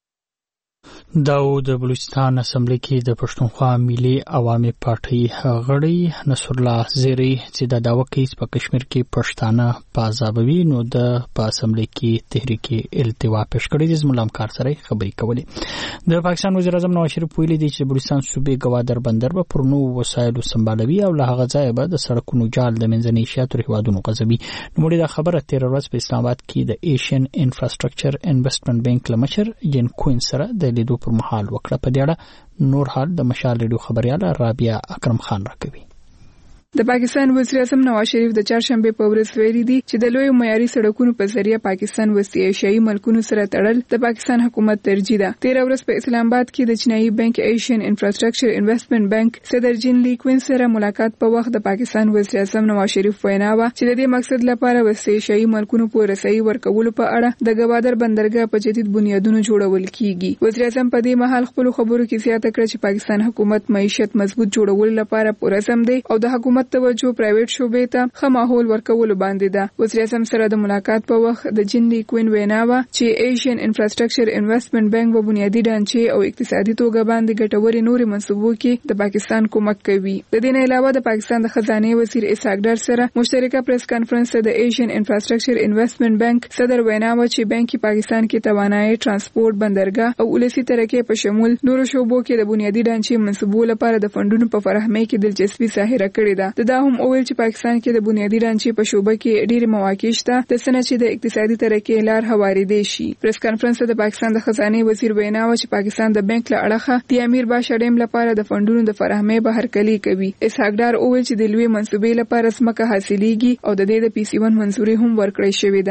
دا د بلوچستان اسمبلی کې د پښتونخوا ملي عوامي پارټي غړی نصر الله زیری چې دا داوا کوي چې په کشمیر کې پښتانه پازابوي نو د په اسمبلی کې تحریک التوا پیش کړی د زموږ همکار سره خبرې کولې. د پاکستان وزیر اعظم نواز شریف ویلي دی چې بلوچستان صوبې ګوادر بندر به پر نو وسایلو سمبالوي او له هغه ځایه به د سړکونو جال د منځنۍ ایشیاتو هیوادونو غځوي. نو موږ دا خبره تیر ورځ په اسلام آباد کې د ایشین انفراستراکچر انویسټمنټ بانک لمشر جن کوین سره د لیدو پر مهال وکړه. په دې اړه نور حال د مشال ریډیو خبريال رابعه اکرم خان راکوي. د پاکستان وزیر اعظم نواز شریف د چهارشنبه په ورځ ویلي دي چې د لوی معیاري سړکونو په ذریعہ پاکستان وسطی ایشیایي ملکونو سره تړل د پاکستان حکومت ترجیح ده. تیر ورځ په اسلام آباد کې د چینایي بانک ایشین انفراستراکچر انویسټمنټ بانک صدر جین لی کوین سره ملاقات په وخت د پاکستان وزیر اعظم نواز شریف وینا و چې د دې مقصد لپاره وسطی ایشیایي ملکونو په رسایي ورکولو په اړه د ګوادر بندرګاه په جدید بنیادونو جوړول کیږي. وزیر اعظم په دې مهال خپل خبرو کې زیاته کړه چې پاکستان حکومت معیشت مضبوط جوړولو لپاره پرعزم دی او د حکومت توجه پرایویټ شوبې ته ښه ماحول ورکولو باندې ده. وزیر اعظم سره د ملاقات په وخت د جین لی کوین وینا و چې ایشین انفراستراکچر انویسټمنټ بانک په بنیادی ډانچې او اقتصادي توګه باندې ګټورې نورې منصوبو کې د پاکستان کومک کوي. د دې نه علاوه د پاکستان د خزانه وزیر اسحاق ډار سره مشترکه پریس کانفرنس د ایشین انفراستراکچر انویسټمنټ بانک صدر وینا و چې بانک پاکستان کې توانایي ترانسپورت بندرګاه او ولسی ترقی په شمول نورو شوبو کې د بنیادی ډانچې منصوبو لپاره د فندونو په فراهمۍ کې دلچسپي ظاهره کړې ده. دا هم اول چې پاکستان کې د بنیادی ډانچې په شوبه کې ډېر مواقع شته د سنه چې د اقتصادي ترقی لار هوارېدې شي. پریس کانفرنس د پاکستان د خزانه وزیر وینا و چې پاکستان د بانک له اړخه د امیر باشا ډیم لپاره د فندونو د فراهمۍ بهرکلي کوي. اسحاق ډار اول چې د لوی منصوبې لپاره سمکه حاصلېږي او د دې د پی سی ون منزوري هم ورکړې شوې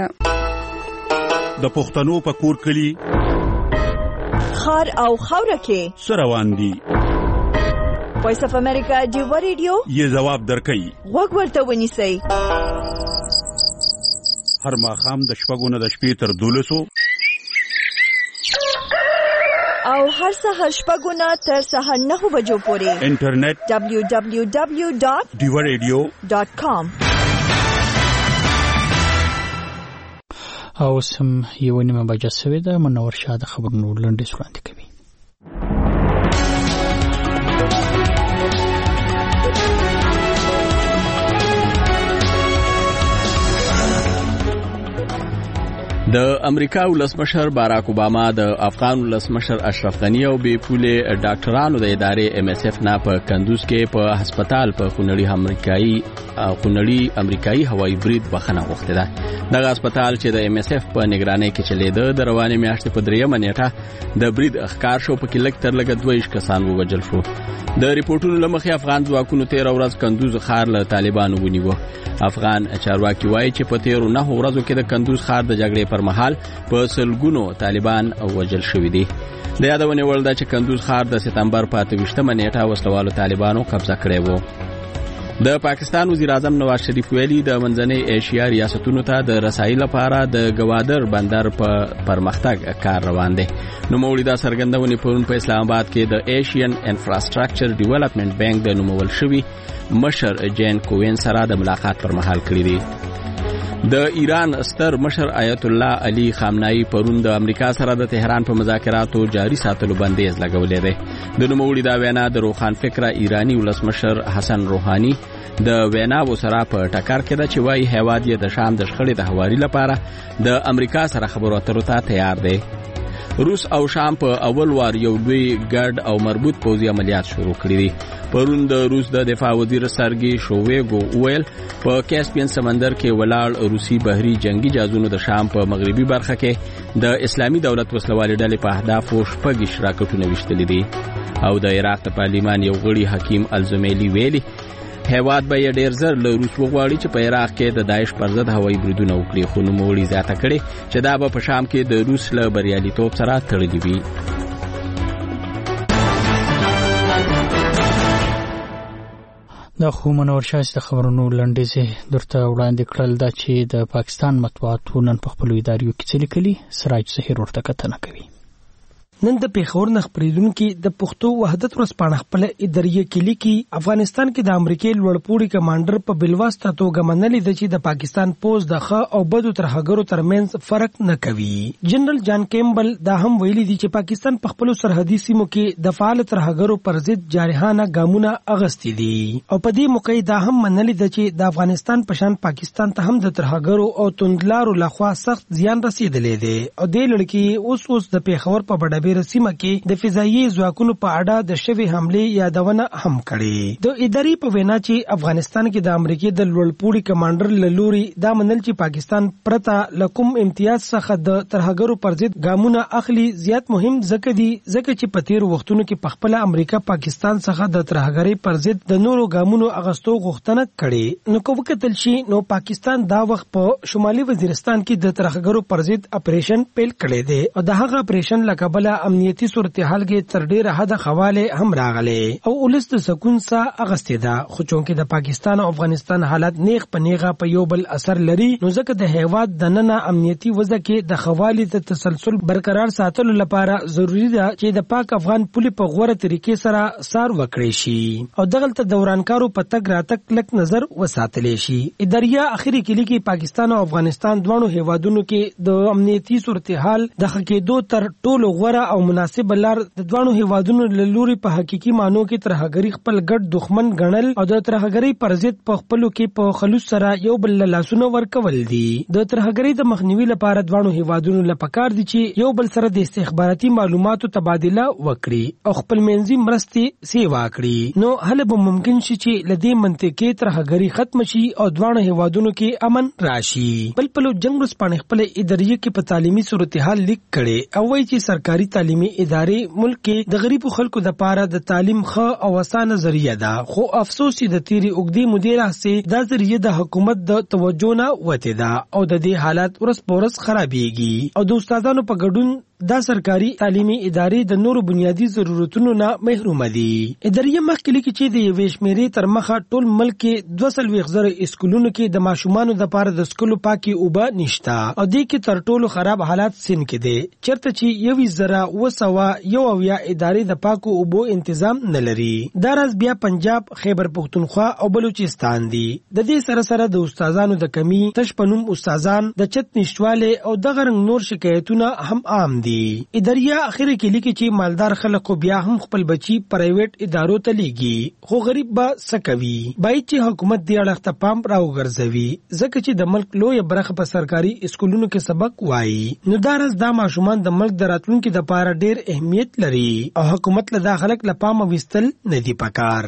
ده. د پښتنو په کور کلی خار او خوره کې سروان دي. وایس اف امریکا دیو ریډیو یې جواب درکړي. وګ ورته ونیسئ. هر ماښام د شپږو نه د شپې تر دولسو او هر سهار شپږو نه تر سهار نهو بجو پورې انټرنیټ دبلیو دبلیو دبلیو ډاټ ډیوا ریډیو ډاټ کام. او سم یو نیمه بجه سوې ده. منور شاه د خبرونو لنډیز وړاندې کوي. د امریکا ولسمشر باراک اوباما د افغان ولسمشر اشرف غنی او بې پولې ډاکټرانو د ادارې ام اس اف نه په کندوز کې په هسپتال په خونړي امریکایي خونړي امریکایي هوایي برید بخښنه غوښتې ده. دغه هسپتال چې د ام اس اف په نگرانۍ کې چلیده د روانې میاشتې په دریمه نیټه د برید ښکار شو، پکې لږ تر لږه دوه ویشت کسان ووژل شو. د ریپورټونو له مخې افغان ځواکونو تېره ورځ کندوز ښار له طالبانو ونیوه. افغان چارواکي وایي چې په تېرو نهو ورځو کې د کندوز ښار د جګړې پر مهال په سلګونو طالبان وژل شوي دي. د یادونې وړ ده چې کندوز ښار د سپتمبر په اته ویشتمه نیټه وسلوالو طالبانو قبضه کړی و. د پاکستان وزیر اعظم نواز شریف ویلي د منځنۍ ایشیا ریاستونو ته د رسایي لپاره د ګوادر بندر په پرمختګ کار روان دی. نوموړي دا څرګندونې پرون په اسلام آباد کې د ایشین انفراستراکچر ډیولپمنټ بانک د نومول شوي مشر جین کوین سره د ملاقات پر مهال کړی دی. د ایران ستر مشر آیت الله علي خامنه‌ای پرون د امریکا سره د تهران په مذاکراتو جاري ساتلو بندیز لګولې ده. د نوموړي دا وینا د روخان فکره ایرانی ولسمشر حسن روحانی د ویناو سره په ټکر کې ده چې وايي هیواد یې د شام د شخړې د هواري لپاره د امریکا سره خبرو اترو ته تیار دی. روس او شام په اول وار یو لوی ګډ او مربوط پوځي عملیات شروع کړي دي. پرون د روس د دفاع وزیر سرګي شوویګو ویل په کاسپین سمندر کې ولاړ روسي بحري جنگي جهازونو د شام په مغربي برخه کې د اسلامي دولت وسلوالې ډلې په اهدافو شپږ شراکتونه وشتلي دي. او د عراق د پارلمان یو غړي حکیم الزمیلی ویلي هیواد به ډیر زر له روس وغواړي چې په عراق کې د داعش پر ضد هوایي بریدونه وکړي، خو نوموړي زیاته کړې چې دا به په شام کې د روس له بریالیتوب سره تړلي وي. دا خو منور شاه د خبرونو لنډیز درته وړاندې کړل دا چې د پاکستان مطبوعاتو نن په خپلو اداریو کې څه لیکلي. سراج ظهیر ورته کتنه کوي. نن د پیښور نه خبرېدونکو د پښتو وحدت ورځپاڼه خپل اداریه کې لیکي افغانستان کې د امریکای لوړپوړي کمانډر په بلواسطه توګه منلي د چې د پاکستان پوز د ښه او بدو ترهګرو ترمنځ فرق نه کوي. جنرال جان کیمبل دا هم ویلي دي چې پاکستان په خپل سرحدي سیمو کې د فعال ترهګرو پر ضد جارحانه ګامونه اغستې دي او په دې موقع دا هم منلي د چې د افغانستان په شان پاکستان ته هم د ترهګرو او توندلارو لخوا سخت زیان رسیدلې دي او د لړکی اوس اوس د پیښور په بډابې رسیمه کې د فضایي ځواکونو په اړه د شوی حمله یادونه هم کړې. د اداري په وینا چې افغانستان کې د امریکای د لوړپوړي کمانډر لوري دا منل چې پاکستان پرته لکم امتیاز څخه د ترهګرو پر ضد ګامونه اخلي زیات مهم ځکه دي ځکه چې په تیر وختونو کې په خپل امریکا پاکستان څخه د ترهګرۍ پر ضد د نورو ګامونو اغستو غوښتنه کړې. نو کو وکتل شي نو پاکستان دا وخت په شمالي وزیرستان کې د ترهګرو پر ضد اپریشن پیل کړی دی او د هغه اپریشن لکبله امنیتی صورتحال کې تر ډیره حد حواله هم راغلي او ولست سکون سا اغستې ده. خو چونکې د پاکستان او افغانستان حالت نیغ په نیغه په یو بل اثر لري نو ځکه د هیواد د نننه امنیتی وضع کې د خوالي د تسلسل برقرار ساتلو لپاره ضروری ده چې د پاک افغان پولي په غوړه طریقې سره سار وکړي شي او دغلت دورانکارو په تګ راتګ لک نظر وساتلې شي. اداریه اخیری کلی کې پاکستان او افغانستان دوه هیوادونو کې د امنیتی صورتحال د حقیقتو تر ټولو غوړه او مناسب لار د دوه هیوادونو له لوري په حقيقي مانو کې ترهګری خپل ګډ دښمن ګڼل او د ترهګری پر ضد په خپلو کې په خلوص سره یو بل لاسونه ورکول دي. د ترهګری د مخنیوي لپاره دوه هیوادونو لپاره کار دي چې یو بل سره د استخباراتي معلوماتو تبادله وکړي او خپل منځي مرستې سیوا کړي. نو هله به ممکن شي چې لدې منطقې ترهګری ختم شي او دوه هیوادونو کې امن راشي. بل په جنگ ورځپاڼه خپل اداریه کې په تعلیمي صورتحال لیک کړي او وایي چې سرکاري تعلیمي ادارې ملک کې د غریبو خلکو د پاره د تعلیم ښه او اسانه ذریعہ ده، خو افسوس چې د تیری اوګدي مدیره سي دا ذریعہ د حکومت د توجه نه وته ده او د دې حالت ورس پورس خرابيږي او د استادانو په ګډون دا سرکاري تعلیمي ادارې د نورو بنیادی ضرورتونو نه محروم دي. ادارې مخکې لیکي چې د یوې شمیرې تر مخه ټول ملک کې دوه څلوېښت زره اسکولونو کې د ماشومانو دپاره د څښلو پاکې اوبه نشته او دې کې تر ټولو خراب حالات سند کې دی چېرته چې یوویشت زره اوه سوه یو اویا ادارې د پاکو اوبو تنظیم نه لري. دا راز بیا پنجاب، خیبر پختونخوا او بلوچستان دي. د دې سره سره د استادانو د کمی، تش په نوم استادان، د چت نشټوالی او دغه رنګ نور شکایتونه هم عام دي. اداریه اخر کې لیکي چې مالدار خلک بیا هم خپل بچي پرایویټ ادارو ته لیږي، خو غریب به څه کوي؟ باید چې حکومت دې اړخ ته پام راوګرځوي ځکه چې د ملک لویه برخه په سرکاري اسکولونو کې سبق وایي. نو دا راز دا ماشومان د ملک د راتلونکي دپاره ډېر اهمیت لري او حکومت له دا خلک له پامه ویستل نه دي پکار.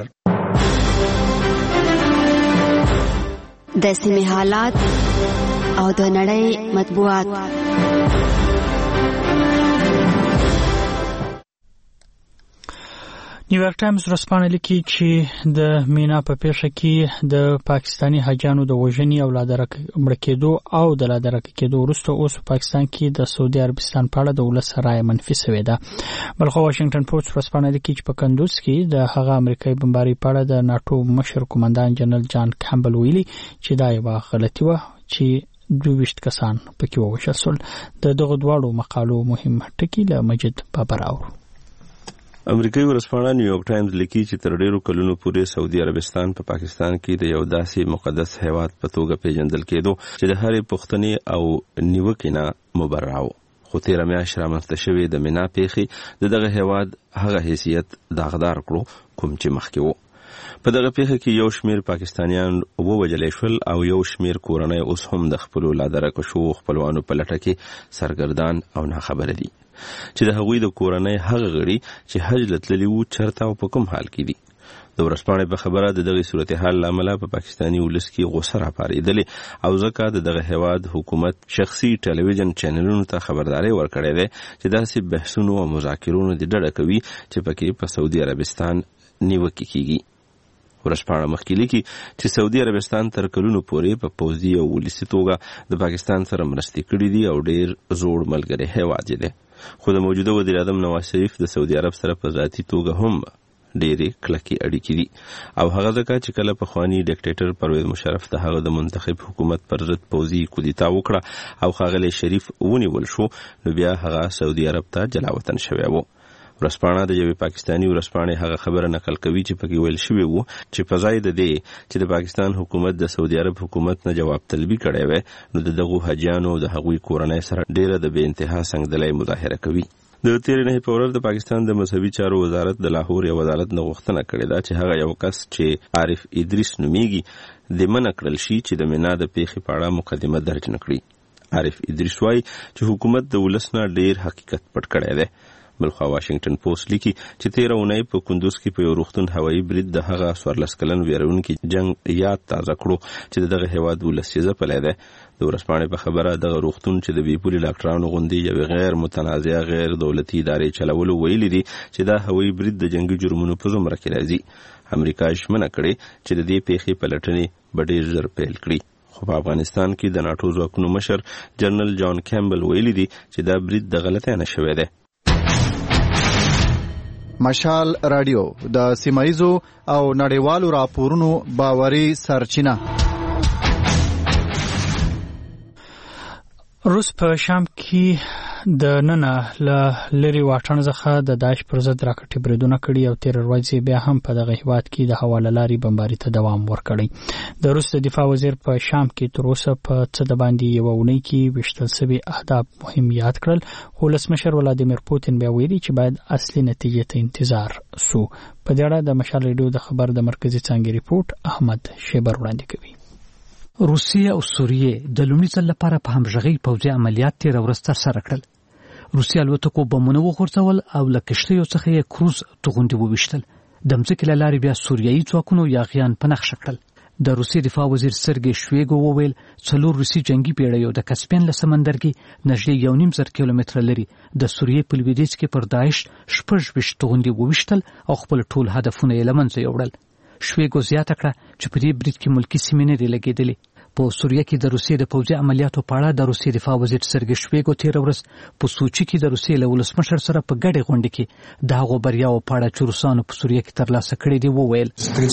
د سیمې حالات او د نړۍ مطبوعات. نیویارک ټایمز ورځپاڼه لیکي چې د مینا په پیښه کې د پاکستانی حاجیانو د وژنې او لادرک مړه کېدو او د لادرک کېدو وروسته اوس په پاکستان کې د سعودي عربستان په اړه د ولس رایه منفي شوې ده. بلخو واشنگټن پوسټ ورځپاڼه لیکي چې په کندوز کې د هغه امریکایي بمبارۍ په اړه د ناټو مشر قومندان جنرال جان کامبل ویلي چې دا یوه غلطي وه چې دوه ویشت کسان پکې ووژل شول. د دغو دواړو مقالو مهم ټکي له مجید بابر اورو. امریکایي ورځپاڼه نیویارک ټایمز لیکي چې تر ډیرو کلونو پورې سعودي عربستان په پا پاکستان کې د یو داسې مقدس هیواد په توګه پیژندل کېدو چې د هرې پوښتنې او نیوکې نه مبرا و. خو تېره میاشت رامنځته شوې د مینا پیښې د دغه هیواد هغه حیثیت داغدار کړو کوم چې مخکې و. په دغه پیښه کې یو شمیر پاکستانیان ووژل شول او یو شمیر کورنۍ اوس هم د خپلو لادرکه شوو خپلوانو په لټه کې سرګردان او ناخبره دي چې د هغوی د کورنۍ هغه غړي چې حج لتللي وو چېرته او په کوم حال کې دي. د ورځپاڼې په خبره د دغې صورتحال له امله په پاکستاني ولس کې غوسه راپارېدلې او ځکه د دغه هیواد حکومت شخصي ټلویزیون چینلونو ته خبرداری ورکړی دی چې داسې بحثونو او مذاکرونو د ډډه کوي چې پکې په سعودي عربستان نیوکې کیږي. ورځپاڼه مخکې لیکي چې سعودي عربستان تر کلونو پورې په پوځي او ولسي توګه د پاکستان سره مرستې کړې دي او ډېر زوړ ملګری هیواد دی. خو د موجوده وزیر اعظم نواز شریف د سعودي عرب سره په ذاتي توګه هم ډېرې کلکې اړیکې دي او هغه ځکه چې کله پخواني ډیکټیټر پرویز مشرف د هغه د منتخب حکومت پر ضد پوځي کودتا وکړه او ښاغلی شریف ونیول شو نو بیا هغه سعودي عرب ته جلا وطن شوی و. ورځپاڼه د یوې پاکستاني ورځپاڼې هغه خبره نقل کوي چې پکې ویل شوی وو چې په ځای د دې چې د پاکستان حکومت د سعودي عرب حکومت نه جواب طلبي کړی وی نو د دغو حاجیانو د هغوی کورنۍ سره ډېره د بې انتها سنګدلۍ مظاهره کوي. د تیرې نهې په ورځ د پاکستان د مذهبي چارو وزارت د لاهور یو عدالت نه غوښتنه کړې ده چې هغه یو کس چې عارف ادریس نومیږي د منع کړل شي چې د مینا د پیښې په اړه مقدمه درج نه کړي. عارف ادریس وایي چې حکومت د ولس نه ډېر حقیقت پټ کړی دی. بلخوا واشنگټن پوسټ لیکي چې تیره اونۍ په کندوز کې په یو روغتون هوایي برید د هغه څوارلس کلن ویرونکي جنګ یاد تازه کړو چې د دغه هیواد ولس یې ځپلی دی. د ورځپاڼې په خبره دغه روغتون چې د بې پولي ډاکټرانو غوندې یوې غیر متنازعه غیر دولتي ادارې چلولو ویلي دي چې دا هوایي برید د جنګي جرمونو په زمره کې راځي. امریکا ژمنه کړې چې د دې پیښې پلټنې به ډېر ژر پیل کړي. خو په افغانستان کې د ناټو ځواکونو مشر جنرال جان کیمبل ویلي دي چې دا برید د غلطۍ نه شوی دی. مشال رادیو د سیمایزو او نړیوالو راپورونو باوري سرچینه. روس په شام کې د ننه له لري واټن څخه د داعش پر ضد راکټي بریدونه کړي او تیر ورځ بیا هم په دغه هیواد کې د حواله لاري بمباري ته دوام ورکړي. د روس د دفاع وزیر په شام کې تر اوسه په څه د باندې یو اونۍ کې وشتل سوي اهداف مهم یاد کړل. خو ولسمشر ولادیمیر پوتین بیا ویلي چې باید اصلي نتیجې ته انتظار سو. په دې اړه د مشال ریډیو د خبر د مرکزی څانګې ریپورت احمد شیبر وړاندې کوي. روسیه او سوریه د لومړي ځل لپاره په همغږي پوځي عملیات تیر ورځ ترسره کړل. روسیه الوتکو بمونه وغورځول او له کشتیو څخه یې کروز توغندي وویشتل. د مځکې له لارې بیا سوریایي ځواکونو یاغیان په نښه کړل. د روسیې دفاع وزیر سرګی شویګو وویل څلور روسي جنگي پیړیو د کسپین له سمندر کې نږدې یو نیم زر کیلومتره لري د سوریې په لویدیځ کې پر داعش شپږ ویشت توغندي وویشتل او خپل ټول هدفونه یې له منځه یوړل. شویګو زیاته کړه چې په دې برید کې ملکي سیمې نه دي لګېدلې. په سوریه کې د روسیې د پوځي عملیاتو په اړه د روسیې دفاع وزیر سرګی شویګو تیر ورځ په سوچي کې د روسیې له ولسمشر سره په ګډه غونډه کې د هغو بریاو په اړه چې روسانو په سوریه کې ترلاسه کړي دي وویل.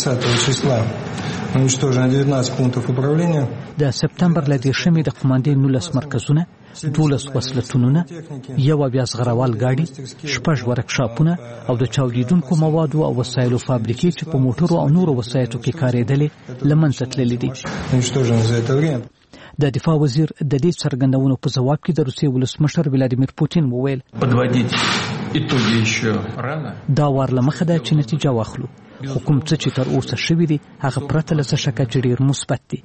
د سپتمبر له دېرشمې د قوماندې نولس مرکزونه، دولس وسلتونونه، یو بیا زغروال ګاډي، شپږ ورکشاپونه او د چاودیدونکو موادو او وسایلو فابریکې چې په موټرو او نورو وسایطو کې کارېدلې له منځه تللي دي. د دفاع وزیر د دې څرګندونو په ځواب کې د روسیې ولسمشر ولادیمیر پوتین وویل دا وار له مخه ده چې نتیجه واخلو، خو کوم څه چې تر اوسه شوي دي هغه پرته له څه شکه چې ډېر مثبت دي.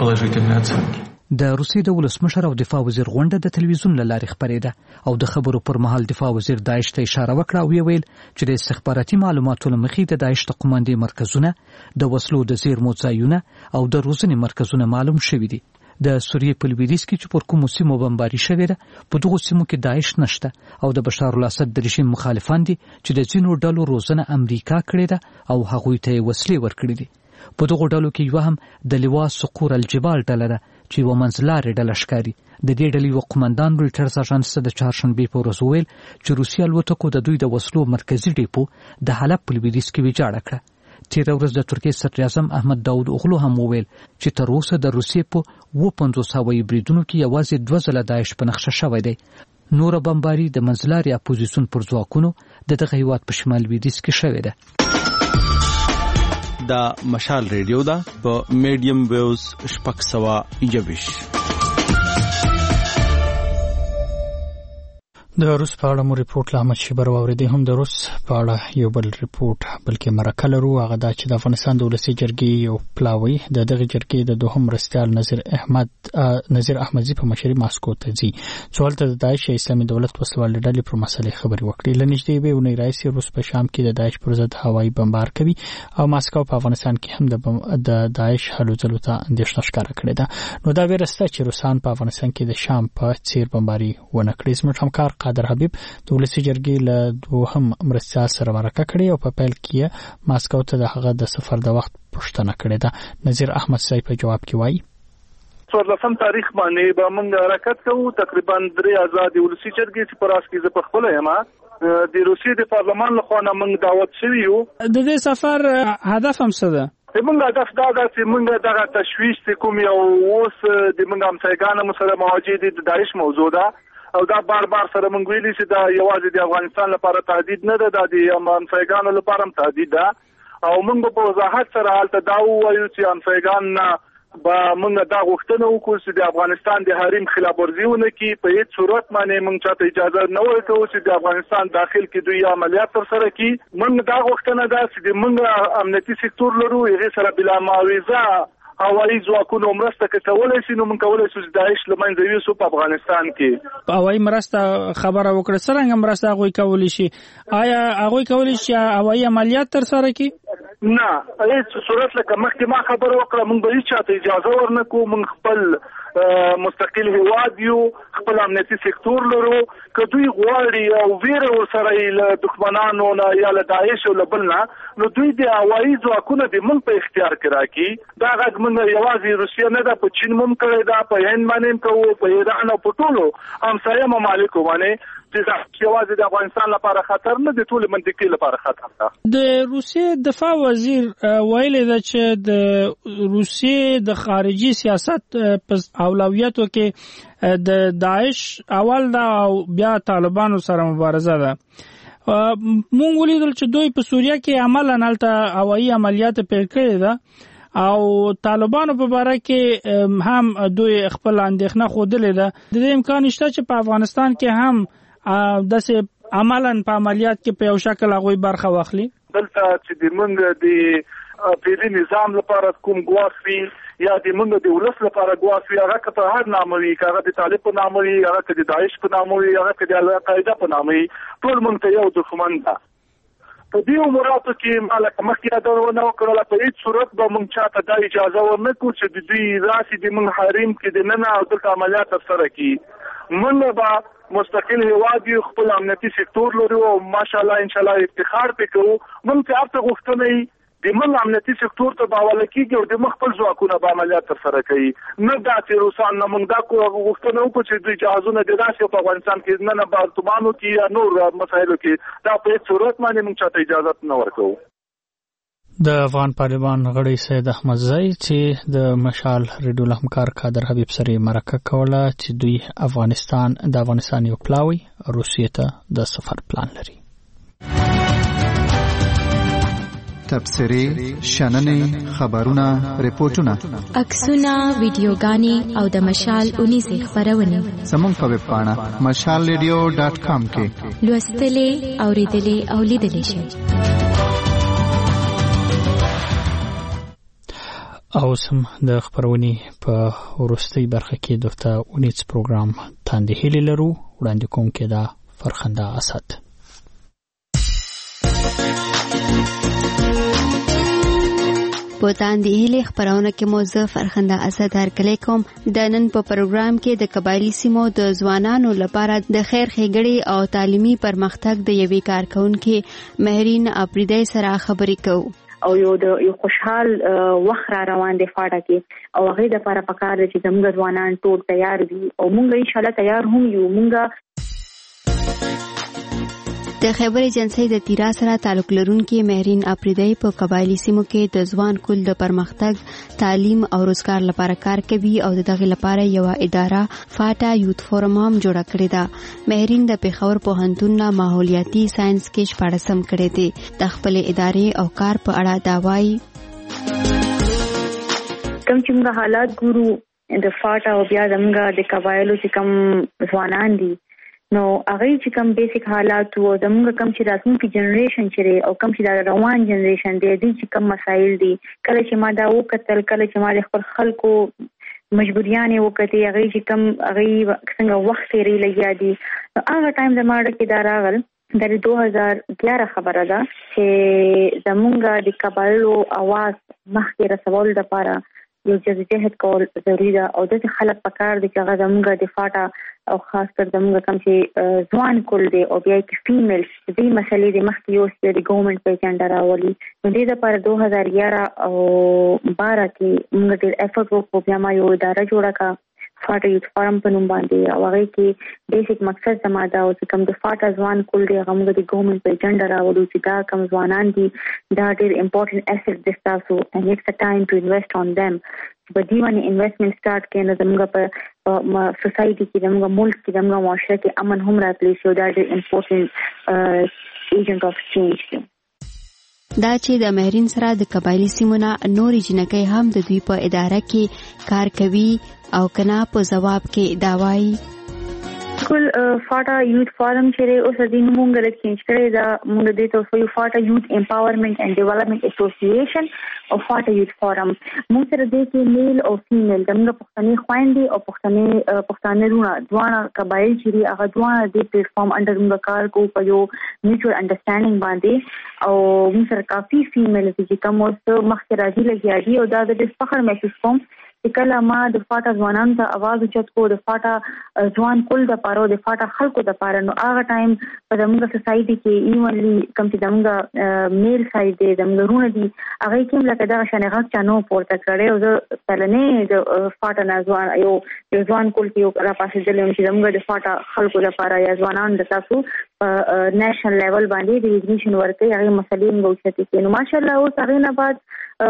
د روسیې د ولسمشر او دفاع وزیر غونډه د تلویزیون له لارې خپرېده او د خبرو پر مهال دفاع وزیر داعش ته اشاره وکړه او ویل چې د استخباراتي معلوماتو له مخې د داعش د قوماندې مرکزونه، د وسلو د زیرمو ځایونه او د روزنې مرکزونه معلوم شوي دي. د سوریې په لویدیځ کې چې پر کومو سیمو بمباري شوې ده په دغو سیمو کې داعش نشته او د بشار الاسد د رژیم مخالفان دي چې د ځینو ډلو روزنه امریکا کړې ده او هغوی ته یې وسلې ورکړي دي. په دغو ډلو کې یوه هم د لوا سقور الجبال ډله ده چې یوه منځلارې ډله ښکاري. د دې ډلې یوه قمندان رویټرز اژانس ته د چهارشنبې په ورځ وویل چې روسي الوتکو د دوی د وسلو مرکزي ډیپو د حلب په لویدیځ کې ویجاړه کړه. تیره ورځ د ترکیې صدر اعظم احمد داود اوغلو هم وویل چې تر اوسه د روسیې په اووه پنځوس هوایي بریدونو کې یوازې دوه ځله داعش په نقشه شوی دی. نوره بمباري د منځلارې اپوزیسیون پر ځواکونو د دغه هیواد په شمال لویدیځ کې شوې ده. دا مشال ریډیو ده په میډیم ویوز شپږ سوه یوویشت. د روس په اړه مو ریپورت له احمد شیبر واورېدی. هم د روس په اړه یو بل ریپورت بلکې مرکه لرو، هغه دا چې د افغانستان د ولسي جرګې یو پلاوی د دغه جرګې د دوهم مرستیال نظیر احمد نظیر احمدزي په مشرۍ ماسکو ته ځي چې هلته د داعش اسلامي دولت وسلوالې ډلې پر مسلې خبرې وکړي. له نږدې یوې اونۍ راهیسې روس په شام کې د داعش پر ضد هوایي بمبار کوي او ماسکو په افغانستان کې هم د داعش هلو ځلو ته اندېښنه ښکاره کړې ده. نو دا ویره شته چې روسان په افغانستان کې د شام په څیر بمباري ونه کړي. زموږ همکار قادر حبیب د ولسي جرګې له دوهم مرستیال سره مرکه کړې او په پیل کې ماسکو ته د هغه د سفر د وخت پوښتنه کړې ده. نظیر احمد صاحب په جواب کې وایي څوارلسم تاریخ باندې به موږ حرکت کوو. تقریبا درې ازادي ولسي جرګې چې پر اساس کې زه په خپل یم د روسیې د پارلمان لخوا نه موږ دعوت شوي یو. د دې سفر هدف هم څه ده؟ موږ هدف دا ده چې موږ دغه تشویش چې کوم یو اوس د موږ همسایګانو سره مواجه دي د داعش موضوع ده او دا بار بار سره موږ ویلي چې دا یوازې د افغانستان لپاره تهدید نه ده، دا د همسایګانو لپاره هم تهدید ده او موږ په وضاحت سره هلته دا ووایو چې همسایګان نه به موږ دا غوښتنه وکړو چې د افغانستان د حریم خلاف ورزي ونه کړي. په هیڅ صورت باندې موږ چاته اجازه نه ورکوو چې د افغانستان داخل کې دوی عملیات ترسره کړي. موږ دا غوښتنه ده چې موږ امنیتي سکتور لرو، هغې سره بلا معاوضه هوایي ځواکونو مرسته کولی شي، نو موږ کولی شو چې داعش له منځه یوسو په افغانستان کې. په هوایي مرسته خبره وکړه، څرنګه مرسته هغوی کولی شي؟ آیا هغوی کولی شي هوایي عملیات ترسره کړي؟ نه، هیڅ صورت لکه مخکې ما خبره وکړه موږ به هیڅ چاته اجازه ورنکړو. موږ خپل مستقل هیواد یو، خپل امنیتي سکتور لرو. که دوی غواړي او ویره ورسره له دښمنانو نه یا له داعش او له بل نه، نو دوی د هوایي ځواکونه د موږ په اختیار کې راکړي. دا غږ موږ یوازې روسیه نه ده، په چین هم کړی ده، په هند باندې هم کوو، په ایران او په ټولو همسایه ممالکو باندې چې یوازې د افغانستان لپاره خطر نه دی، ټول منطقې لپاره خطر ده. د روسیې دفاع وزیر ویلي ده چې د روسیې د خارجي سیاست په اولویاتو کې د داعش اول ده او بیا طالبانو سره مبارزه ده. مونږ ولیدل چې دوی په سوریه کې عملاً هلته هوایي عملیات پیل کړي ده او طالبانو په باره کې هم دوی خپل اندېښنه ښودلې ده. د دې امکان شته چې په افغانستان کې هم داسې عملاً په عملیات کې په یو شکل هغوی برخه واخلي. دلته چې د موږ د پیلي نظام لپاره کوم ګواښ وي یا د موږ د ولس لپاره ګواښ وي، هغه که په هر نامه وي، که هغه د طالب په نامه وي، هغه که د داعش په نامه وي، هغه که د القاعده په نامه وي، ټول موږ ته یو دښمن ده. په دې اموراتو کې ما لکه مخکې یادونه وکړله، په هېڅ صورت به موږ چاته دا اجازه ورنکړو چې د دوی راسي د موږ حریم کې دننه او دلته عملیات ترسره کړي. موږ به مستقل هیواد یو، خپل امنیتي سکتور لرو او ماشاءالله انشاءالله افتخار پې کوو. موږ چې هر څه غوښتنه د موږ امنیتي سکتور ته باور کیږي او د موږ خپل ځواکونه به عملیات ترسره کوي. نه دا چې روسان نه موږ دا غوښتنه وکړو چې دوی جهازونه د داسې په افغانستان کې نه نه بارتمانو کې یا نور مسایلو کې دا په هیڅ صورت باندې موږ چاته اجازه نه ورکوو. د افغان پارلمان غړی سید احمدزی چې د مشال ریډیو له همکار کادر حبیب سره مرکه کوله چې دوی افغانستان د افغانستان یو پلاوی روسیې ته د سفر پلان لري. تبصرې، شننې، خبرونه، ریپورتونه، عکسونه، ویډیوګانې او د مشال اونیزې خپرونې زموږ په ویب پاڼه مشال ریډیو ډاټ کام کې لوستلې، اوریدلې او لیدلې شئ. او سم د خبرونې په ورستۍ برخه کې دغه اونیز پروګرام تاندې هلي لرو. وړاندې کوونکی دا فرخنده اسد. په تاندې هلي خبرونه کې موضوع فرخنده اسد هرکلی کوم. د نن په پروګرام کې د قبایلی سیمو د ځوانانو لپاره د خیر ښېګړې او تعلیمي پرمختګ د یوې کارکونکې مهرین اپریدی سره خبرې کوو. او یو د یو خوشحال وخت را روان دی فاټه کې او هغه د لپاره پکار دی چې زموږ ځوانان ټول تیار دي او موږ ان شاء الله تیار هم یو. موږ د خیبر ایجنسی د تیرا سره تعلق لرونکي مهرین اپریدی په قبایلی سیمو کې د ځوان کل د پرمختګ، تعلیم او روزګار لپاره کار کوي او دغه لپاره یو اداره فاټا یوت فورم هم جوړ کړی دا. مهرین د پیښور پوهنتون نه ماحولیاتي ساينس کې شپږم کړی دی. د خپل ادارې او کار په اړه دا وایي. کوم چې موږ حالات ګورو د فاټا او بیا زموږ د قبایلو چې کوم ځوانان دي نو هغه چې کوم بیسیک حالات وو زموږ کوم چې راتلونکي جنریشن چې او کوم چې د روان جنریشن دی دي چې کوم مسایل دي کله چې ما دا وکتل کله چې ما د خپل خلکو مجبوریان وکړي هغه چې کوم هغه څنګه وخت یې لګیا دي هغه ټایم زموږ کې دا راغل د دو هزار ګیارہ خبره ده چې زموږ د قبایلو आवाज مخکې رسول لپاره یو جديجهد کول ضروري ده او د خلک پکار دي چې هغه زموږ د فاټا او خاص کر زموږ کوم چې ځوان کول دي او بیا کې فیمیل دې مسلې د مخکې یو څه د ګورنمنت په اجنډا راولي. نو دې لپاره دو هزار ګیارہ او بارہ کې موږ ډېر افورت وکړو. بیا ما یو اداره جوړه کړه فاټا یوت فورم په نوم باندې او هغه کې بیسیک مقصد زما دا و چې کوم د فاټا ځوان کول دي هغه موږ د ګورنمنت په اجنډا راولو چې دا کوم ځوانان دي دا ډېر امپورټنت اسټ دي تاسو and it's a time to invest on them. په دې باندې انویسټمنټ سٹارټ کړي نو زموږ په سوسایټي کې زموږ ملک کې زموږ معاشره کې امن هم راتلی شي دا ډېر امپورټنت ایجنټ اف چینج دی. دا چې د مهرین سره د قبایلی سیمونه نورې جنکۍ هم د دوی په اداره کې کار کوي او کنا په جواب کې دا وایي. کل فاټا یوت فورم چې اوس د دې موږ له چینج کړي دا موږ د ته یو فاټا یوت امپاورمنت اینڈ ډیولپمنٹ اسوسییشن او فاټا یوت فورم موږ سره د کې میل او فیمیل دغه پښتني خويندې او پښتني پښتانه رونه دوه قبایل چې هغه دوه د پلیټ فارم انډر موږ کار کوو په یو میوچوال انډرستانډینګ باندې او موږ سره کافي فیمیل چې کوم اوس مخکې راځي لګیا دي او دا د فخر محسوس کوم چې کله ما د فاټا ځوانانو ته आवाज اوچت کو د فاټا ځوان کول د پاره د فاټا خلکو د پاره نو هغه ټایم په زموږ سوسایټي کې ایونلی کم چې زموږ میل سایډ دی زموږ رونه دي هغه کوم لکه دا شنغه چانو پورته کړي او د پلنې د فاټا نازوان یو یو ځوان کول کې یو را پاسې دلې چې زموږ د فاټا خلکو د پاره یا ځوانان د تاسو په نېشنل لیول باندې د ریګنیشن ورکړي هغه مسلې موږ اوچتې کې نو ماشاءالله اوس هغه نه بعد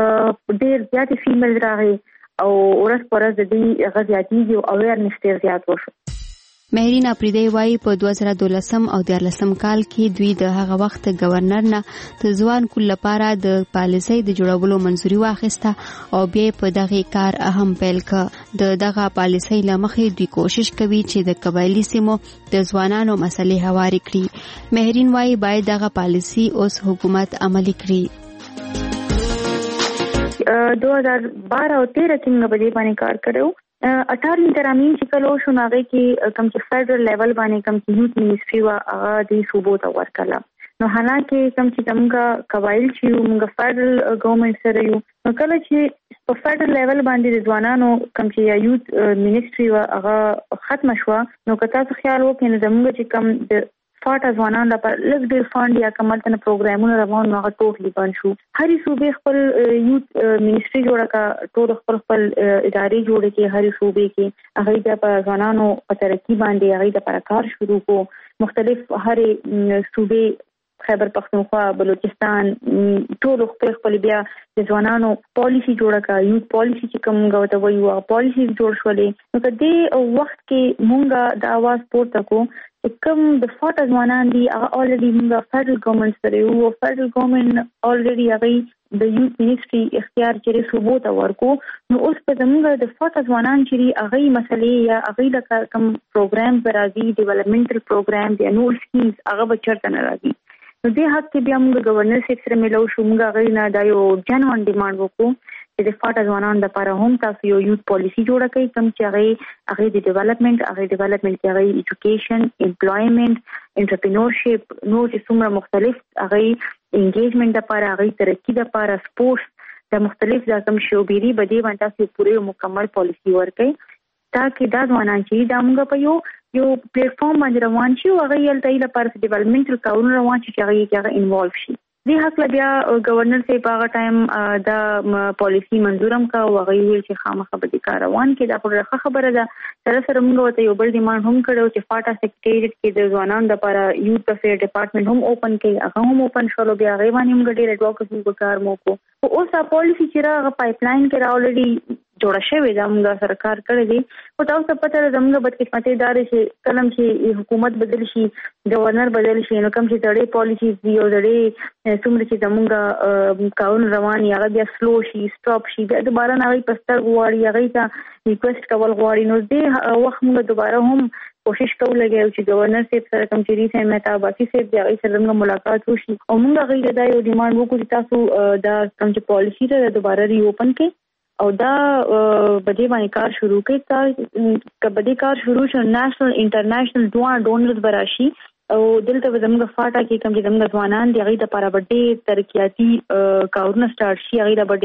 ډېر زیات فیمیل راغی او ورځ پر ورځ د دې غزياتي او اویرنس ډېر زیات وشو. مهرین اپریدی وايي په دوه زره دولسم او دیارلسم کال کې دوی د هغه وخت گورنر نه د ځوان کول لپاره د پالیسۍ د جوړولو منځوري واخیسته او بیا په دغه کار اهم پیل کړ. د دغه پالیسۍ لمخې دوی کوشش کوي چې د قبایلی سیمو د ځوانانو مسلې هواري کړي. مهرین وايي باید دغه پالیسۍ اوس حکومت عملي کړي. دو هزار بارہ او تیرہ کې موږ په دې باندې کار کړو. اټارنی ترامین چې کله شو ناغه کې کم چې فدرل لیول باندې کم چې یوت منیسټری وا هغه د صوبو ته ورکړه. نو حالانکه کم چې موږ قبایل چې موږ فدرل ګورنمنت سره یو نو کله چې په فدرل لیول باندې د ځوانانو کم چې یوت منیسټری وا هغه ختم شو نو که تاسو خیال وکړئ نو موږ چې کم د فاټا ځوانان لپاره لږ ډېر فند یا کومه پروګرامونه روان هغه ټوټلی بند شو. هرې صوبې خپل یوت منیسټري جوړه کا، ټول خپل خپل ادارې جوړې کې هرې صوبې کې هغه د ځوانانو په ترقی باندې هغه د پر کار شروع کو. مختلف هرې صوبې خیبر پختونخوا، بلوچستان، ټول خپل خپل بیا د ځوانانو پالیسی جوړه کا، یوت پالیسی چې کوم غوته وایي هغه پالیسی جوړ شولې. نو په دې وخت کې مونږه د आवाज پورته کو کوم د فاټا ځوانان دي هغه اولریډي مونږه فدرل ګورنمنت سره یو فدرل ګورنمنت اولریډي هغه د یوت منیسټري اختیار چې صوبو ته ورکو. نو اوس په زموږ د فاټا ځوانان چې هغه مسلې یا هغه د کوم پروګرام راځي ډیولپمنټل پروګرام دی نو سکیمز هغه بچرته نه راځي. نو دې حق کې بیا موږ گورنر سیټ سره ملو شو. موږ غوښنه نه دا یو جنوان ډیماند وکړو چې د فاټا ځوانانو لپاره هم تاسو یو یوت پالیسی جوړه کړئ کوم چې هغه هغه د ډیولپمنٹ هغه ډیولپمنٹ کې هغه ایجوکیشن، امپلویمنت، انټرپرینورشپ، نو چې څومره مختلف هغه انګیجمنٹ لپاره هغه ترقی لپاره سپورټس د مختلف د کوم شوبېری بده باندې تاسو پوره مکمل پالیسی ورکړئ تاکي دا ځوانان چې دا موږ په یو یو پلیټ فارم باندې روان شي او هغه یې تل لپاره ډیولپمنټل کارونه روان شي چې هغه کې هغه انوالو شي. دې حق بیا گورنر سے په هغه ټایم دا پالیسی منظورم کا او هغه ویل چې خامخا به د کار روان کې دا پرخه خبره ده. سره سره موږ ته یو بل ډیماند هم کړو چې فاټا سیکریټریټ کې د ځوانانو لپاره یوت افیر ډپارټمنټ هم اوپن کړي، هغه هم اوپن شول. بیا هغه باندې موږ ډېر اډوکیسي وکړ مو کو. اوس دا پالیسی چې راغه پایپ لاین کې راولډي جوړه شوې ده موږ سرکار کړی دی. او تاسو پته ده موږ بدقسمتي دار شي کلم چې حکومت بدل شي، گورنر بدل شي، نو کوم چې دړې پالیسیز دی او دړې څومره چې زموږ قانون روان یا بیا سلو شي، سټاپ شي، بیا دوباره نه پستر غواړي هغه ته ریکوست کول غواړي. نو دې وخت موږ دوباره هم کوشش کوو لګیو چې گورنر صاحب سره کوم چې ریسه متا باقي صاحب دی هغه سره موږ ملاقات وشي او موږ غوښتل دا یو ډیماند وکړو چې تاسو دا کوم چې پالیسی ته دوباره ری اوپن کړئ او دا بده باندې کار شروع کړي. تا کبدي کار شروع شو نېشنل انټرنیشنل دوه ډونرز براشي او دلته زموږ فاټا کې کوم چې زموږ ځوانان دی هغه د لپاره ډېر ترقیاتي کارونه سٹارټ شي، هغه د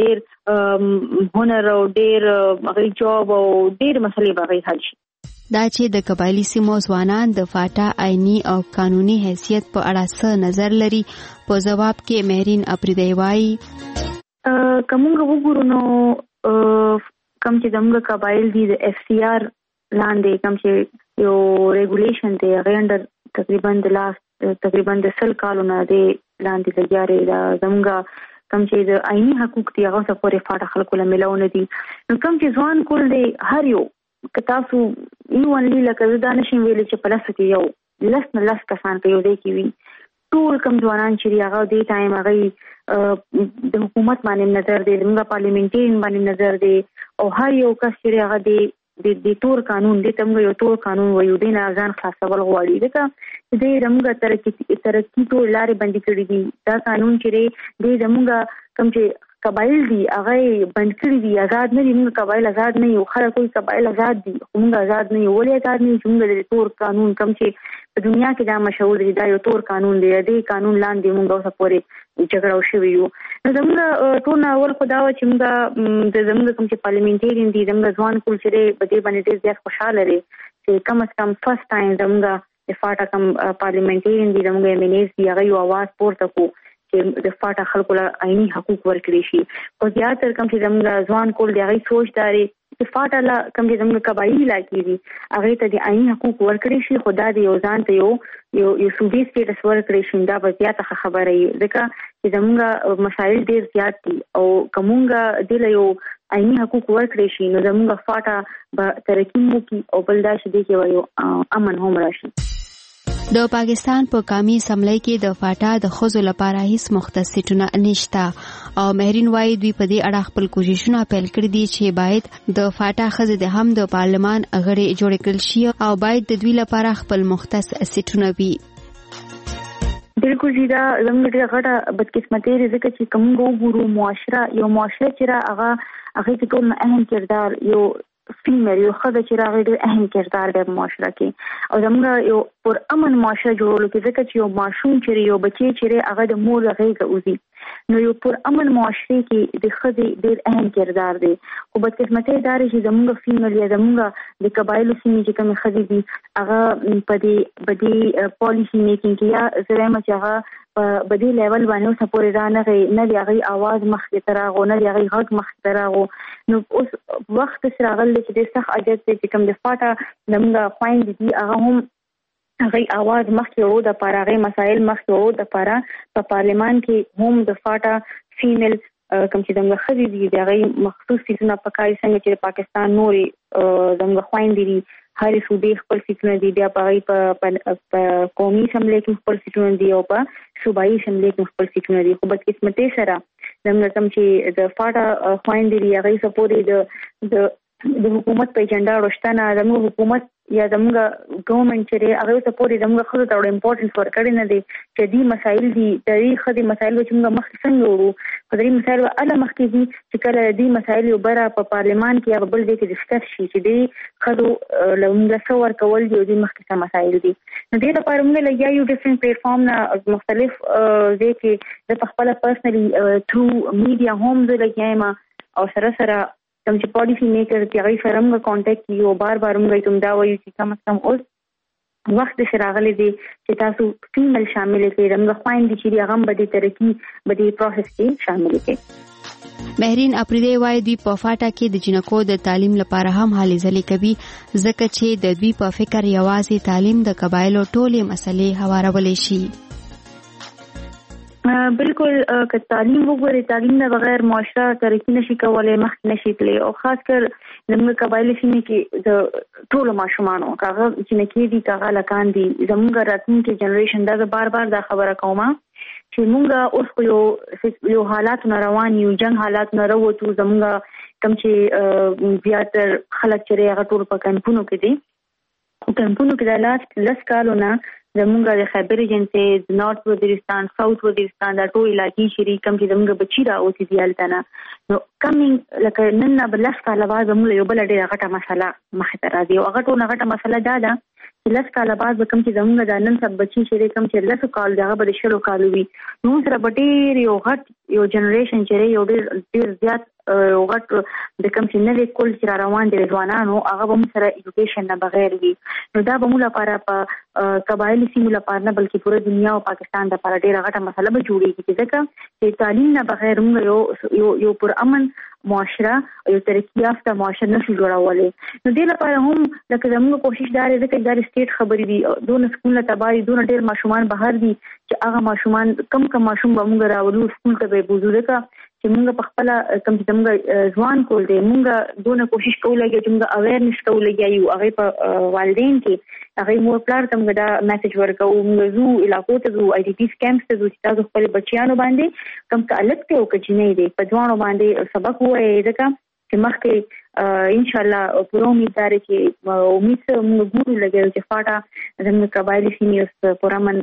ډېر هنر او ډېر هغه جاب او ډېر مسلې به حل شي. دا چې د قبایلی سیمو ځوانان د فاټا آئینی او قانوني حیثیت په اړه څه نظر لري، په جواب کې مهرین اپریدی وایي کومه وګورو نو کم چې زموږ قبایل دي د اف سی آر لاندې کم چې یو ریګولیشن دی هغه اندر تقریبا د لاس تقریبا د سل کالونه دی لاندې لګیاري دا زموږ کم چې د آئینی حقوق دی هغه څخه پورې فاټا خلکو له ملونه دي. نو کم چې ځوان کول دی هر یو کتاسو یو ان لیلا کزه دا نشم ویل چې په لاس کې یو لاس نه لاس کسان په یو دی کې وي ټول کم ځوانان چې هغه دی ټایم هغه د حکومت باندې نظر دی، موږ پارلیمنټین باندې نظر دی او هر یو کس چې هغه دی د د تور قانون د تمغه یو تور قانون وایو دین ځان خلاصول غواړي دغه د رمغه ترقی ترقی ټول لارې بندي کړې دي. دا قانون چې د زموږ کم چې قبایل دي هغه بند کړی دي، آزاد نه دي. موږ قبایل آزاد نه یو، خلک کوئی قبایل آزاد دي، موږ آزاد نه یو. ولې آزاد نه یو؟ موږ د تور قانون کم چې په دنیا کې دا مشهور دی، دا یو تور قانون دی. دې قانون لاندې موږ اوسه پورې جګړه وشوي یو. نو زموږ ټول اول خدا و چې موږ د زموږ کوم چې پارلیمنټرین دي زموږ ځوان کول چې په دې باندې ډېر زیات خوشاله لري چې کم از کم فرست ټایم زموږ د فاټا کم پارلیمنټرین دي زموږ ایم ان ایز دی هغه یو आवाज پورته کو چې د فاټا خلکو له آئینی حقوق ورکړي شي. او زیاتره کم چې زموږ ځوان کول دی هغه سوچ داري چې فاټا لا کم چې زموږ قبایلی علاقې دي هغه ته د آئینی حقوق ورکړي شي، خدا دې یو ځان ته یو یو یو صوبې سټیټس ورکړي شي. دا به زیاته خبره وي ځکه چې زموږ مسایل ډېر زیات دي او کومه د یو آئینی حقوق ورکړي شي نو زموږ فاټا به ترقی وکړي او بل دا شي چې یو امن هم راشي. د پاکستان په قومي اسمبلی کې د فاټا د ښځو لپاره هیڅ مختص سیټونه نشته او مهرین وایي دوی په دې اړه خپل کوششونه پیل کړي دي چې باید د فاټا ښځې د هم د پارلمان غړي جوړ کړل شي او باید د دوی لپاره خپل مختص سیټونه وي. بالکل دا زموږ ډېره غټه بدقسمتي ده ځکه چې کوم وګورو معاشره یو معاشره چې هغه هغه ټول اهم کردار یو فیمیل یو خدای چې راغی ډېر اهم کردار دی په معاشره کې او زموږ یو پر امن معاشره جوړولو کې ځکه چې یو ماشوم چې یو بچی چې هغه د مور غېږه اوزي نو یو پر امن معاشره کې د خدای ډېر اهم کردار دی خو بدقسمتۍ دا چې زموږ فیمیل یا زموږ د قبایلو سیمې چې کوم خدای دي هغه په دې بدی پالیسی میکینګ کې یا زرهمه چې هغه په بدی لیول باندې سپورې را نه غي نه دی هغه आवाज مخې ته راغو نه دی هغه غږ مخې ته راغو نو اوس وخت سره غل چې د سخت اجازه چې کوم د فاټه زموږ خويند دي هغه هم هغه आवाज مخې ورو د پاره هغه مسائل مخې ورو د پاره په پارلیمان کې هم د فاټه فیمیل کوم چې دغه خدي دي دغه مخصوص سیسونه پکای څنګه چې پاکستان نوري دغه خويند دي هر صوبې خپل سیټونه دي بیا په قومي اسمبلی کې خپل سیټونه دي او په صوبایي اسمبلی کې خپل سیټونه دي خو بدقسمتۍ سره زموږ کوم چې د فاټا خويند دي هغه سپورې د د د حکومت په ایجنډا روشتنه زموږ حکومت یا زموږ ګورنمنت چې هغه سپورې زموږ خلکو ته امپورټنس ورکړي نه دي چې دې مسایل دي د دې خدي مسایل چې موږ مخکې څنګه ورو په دې مسایل اله مخکې دي چې کله دې مسایل یو بره په پارلیمان کې یا بل ځای کې ډسکس شي چې دې خدو لومړی څور کول دي دې مخکې څه مسایل دي نو دې لپاره موږ لګیا یو ډیفرنٹ پلیټ فارم نه مختلف ځای کې د خپل پرسنلی تھرو میډیا هم زه لګیایم او سره سره کوم چې پالیسی میکر چې هغه سره موږ کانټیکټ کیو بار بار موږ کوم دا وایو چې کم از کم اوس وخت شراغلي دي چې تاسو فیمیل شامل کړئ موږ خويندې چې هغه به د ترقی به د پروسس کې شامل کړي مهرین اپریدي وای دی په فاټا کې د جنکو د تعلیم لپاره هم هلي ځلې کوي ځکه چې د دوی په فکر یوازې تعلیم د قبایلو ټولې مسلې هوارولې شي بالکل که تعلیم وګورئ تعلیم نه بغیر معاشره ترقی نشي کولای مخکې نشي تللی او خاص کر زموږ قبایلي سیمې کې د ټولو ماشومانو کاغه چې نکې دي کاغه لکان دي زموږ راتلونکي جنریشن دا بار بار دا خبره کومه چې موږ اوس یو یو حالات نه روان یو جنگ حالات نه وروتو زموږ کم چې بیا تر خلک چې هغه ټول په کمپونو کې دي او کمپونو کې د لاس لس کالونه زمونږ د خیبر ایجنسي د نارث وزیرستان ساوث وزیرستان د ټول علاقې شری کم چې زمونږ بچی را اوسې دی التنه نو کمینګ لکه نن نه بلس کاله بعد زموږ یو بل ډېر غټه مسله مخې ته راځي او هغه ټول غټه مسله دا ده چې لس کاله بعد به کم چې زمونږ د نن سب بچی شری کم چې لس کال دغه به شلو کال وي نو سره ډېر یو غټ یو جنریشن چې یو ډېر ډېر زیات یو غټ د کم چې نوې کول چې روان دي ځوانانو هغه به سره ایجوکیشن نه بغیر وي نو دا به موږ لپاره په قبایلی سیمو لپاره نه بلکې پوره دنیا او پاکستان د لپاره ډېر غټه مسله به جوړیږي ځکه چې تعلیم نه بغیر موږ یو یو یو پر امن معاشره یو ترقی یافته معاشره نشو جوړولای نو دې لپاره هم لکه زموږ کوشش دا دی چې دا سټیټ خبرې دي دون سکول ته تباہي دون ډېر ماشومان بهر دي چې هغه ماشومان کم کم ماشوم به موږ راوړو سکول ته به بوزو ځکه چې موږ په خپل کم چې موږ ځوان کول دي موږ دونه کوشش کوو چې موږ اویرنس کوو یو هغه په والدین کې هغه مور پلار ته موږ دا میسج ورکو موږ زو علاقو ته زو آی ډی پی کیمپس ته زو چې تاسو خپل بچیانو باندې کم تعلق ته او کچنې دي په ځوانو باندې سبق وایي ځکه چې مخکې ان شاء الله پرو امید لري چې امید موږ ګورو لګیږي چې فاټا زموږ قبایلی سیمې پرامن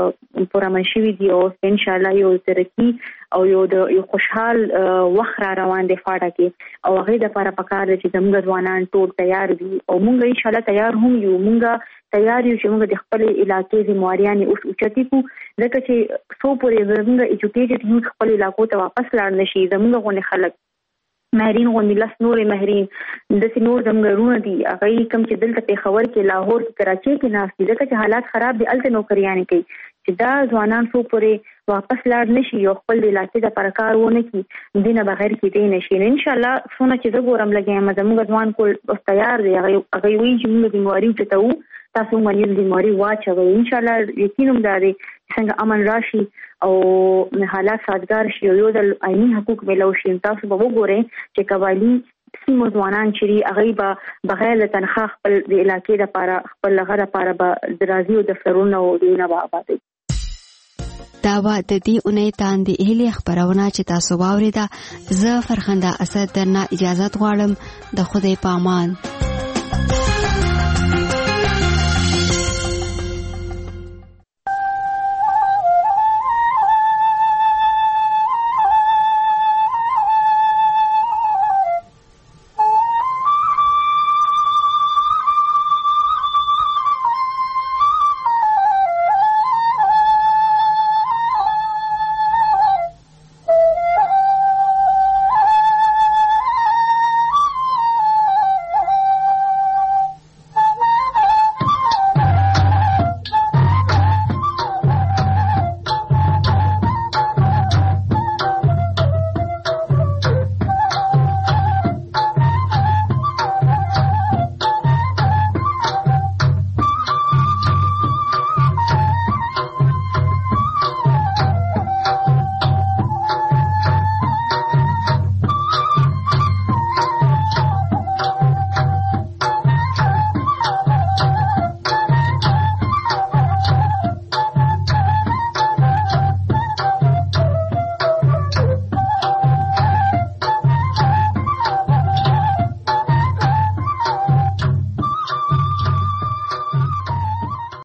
پرامن شوي دي او ان شاء الله یو ترقی او یو د یو خوشحال وخت را روان دي فاټا کې او هغه د لپاره پکار دي چې زموږ ځوانان ټول تیار دي او موږ ان شاء الله تیار هم یو موږ تیار یو چې موږ د خپل علاقې ذمہواریانه اوس اوچتي کو ځکه چې سو پورې زموږ ایجوکیټډ یوث خپل علاقو ته واپس لاړ نشي زموږ غونې خلک مهرین غونډې لاس نورې مهرین د سينور زمګرونه دي هغه کم چې دلته په خبر کې لاهور کې کراچي کې ناس دي ځکه چې حالات خراب دي الته نوکریان کوي چې دا ځوانان سو پورې واپس لاړ نشي او خپل د علاقې د پرکار ونه کی دینه بغیر کې دی نشي ان شاء الله څونه چې زه ګورم لګیم زموږ ځوان کول تیار دي هغه هغه وی چې موږ د مواري ته وو تاسو باندې د مواري واچوي ان شاء الله یقینم داري څنګه امن راشي او حالات سازگار شي او یو د عیني حقوق ملو شي تاسو به وګورئ چې قبایلی سیمو ځوانان چې هغه به بغیر تنخواه خپل د علاقې لپاره خپل لغه لپاره به درازي او دفترونه او دینه به آبادي دا و د دې اونۍ تاندې اهلي خبرونه چې تاسو واوریدا زه فرخنده اسد درنه اجازه غواړم د خدای په امان.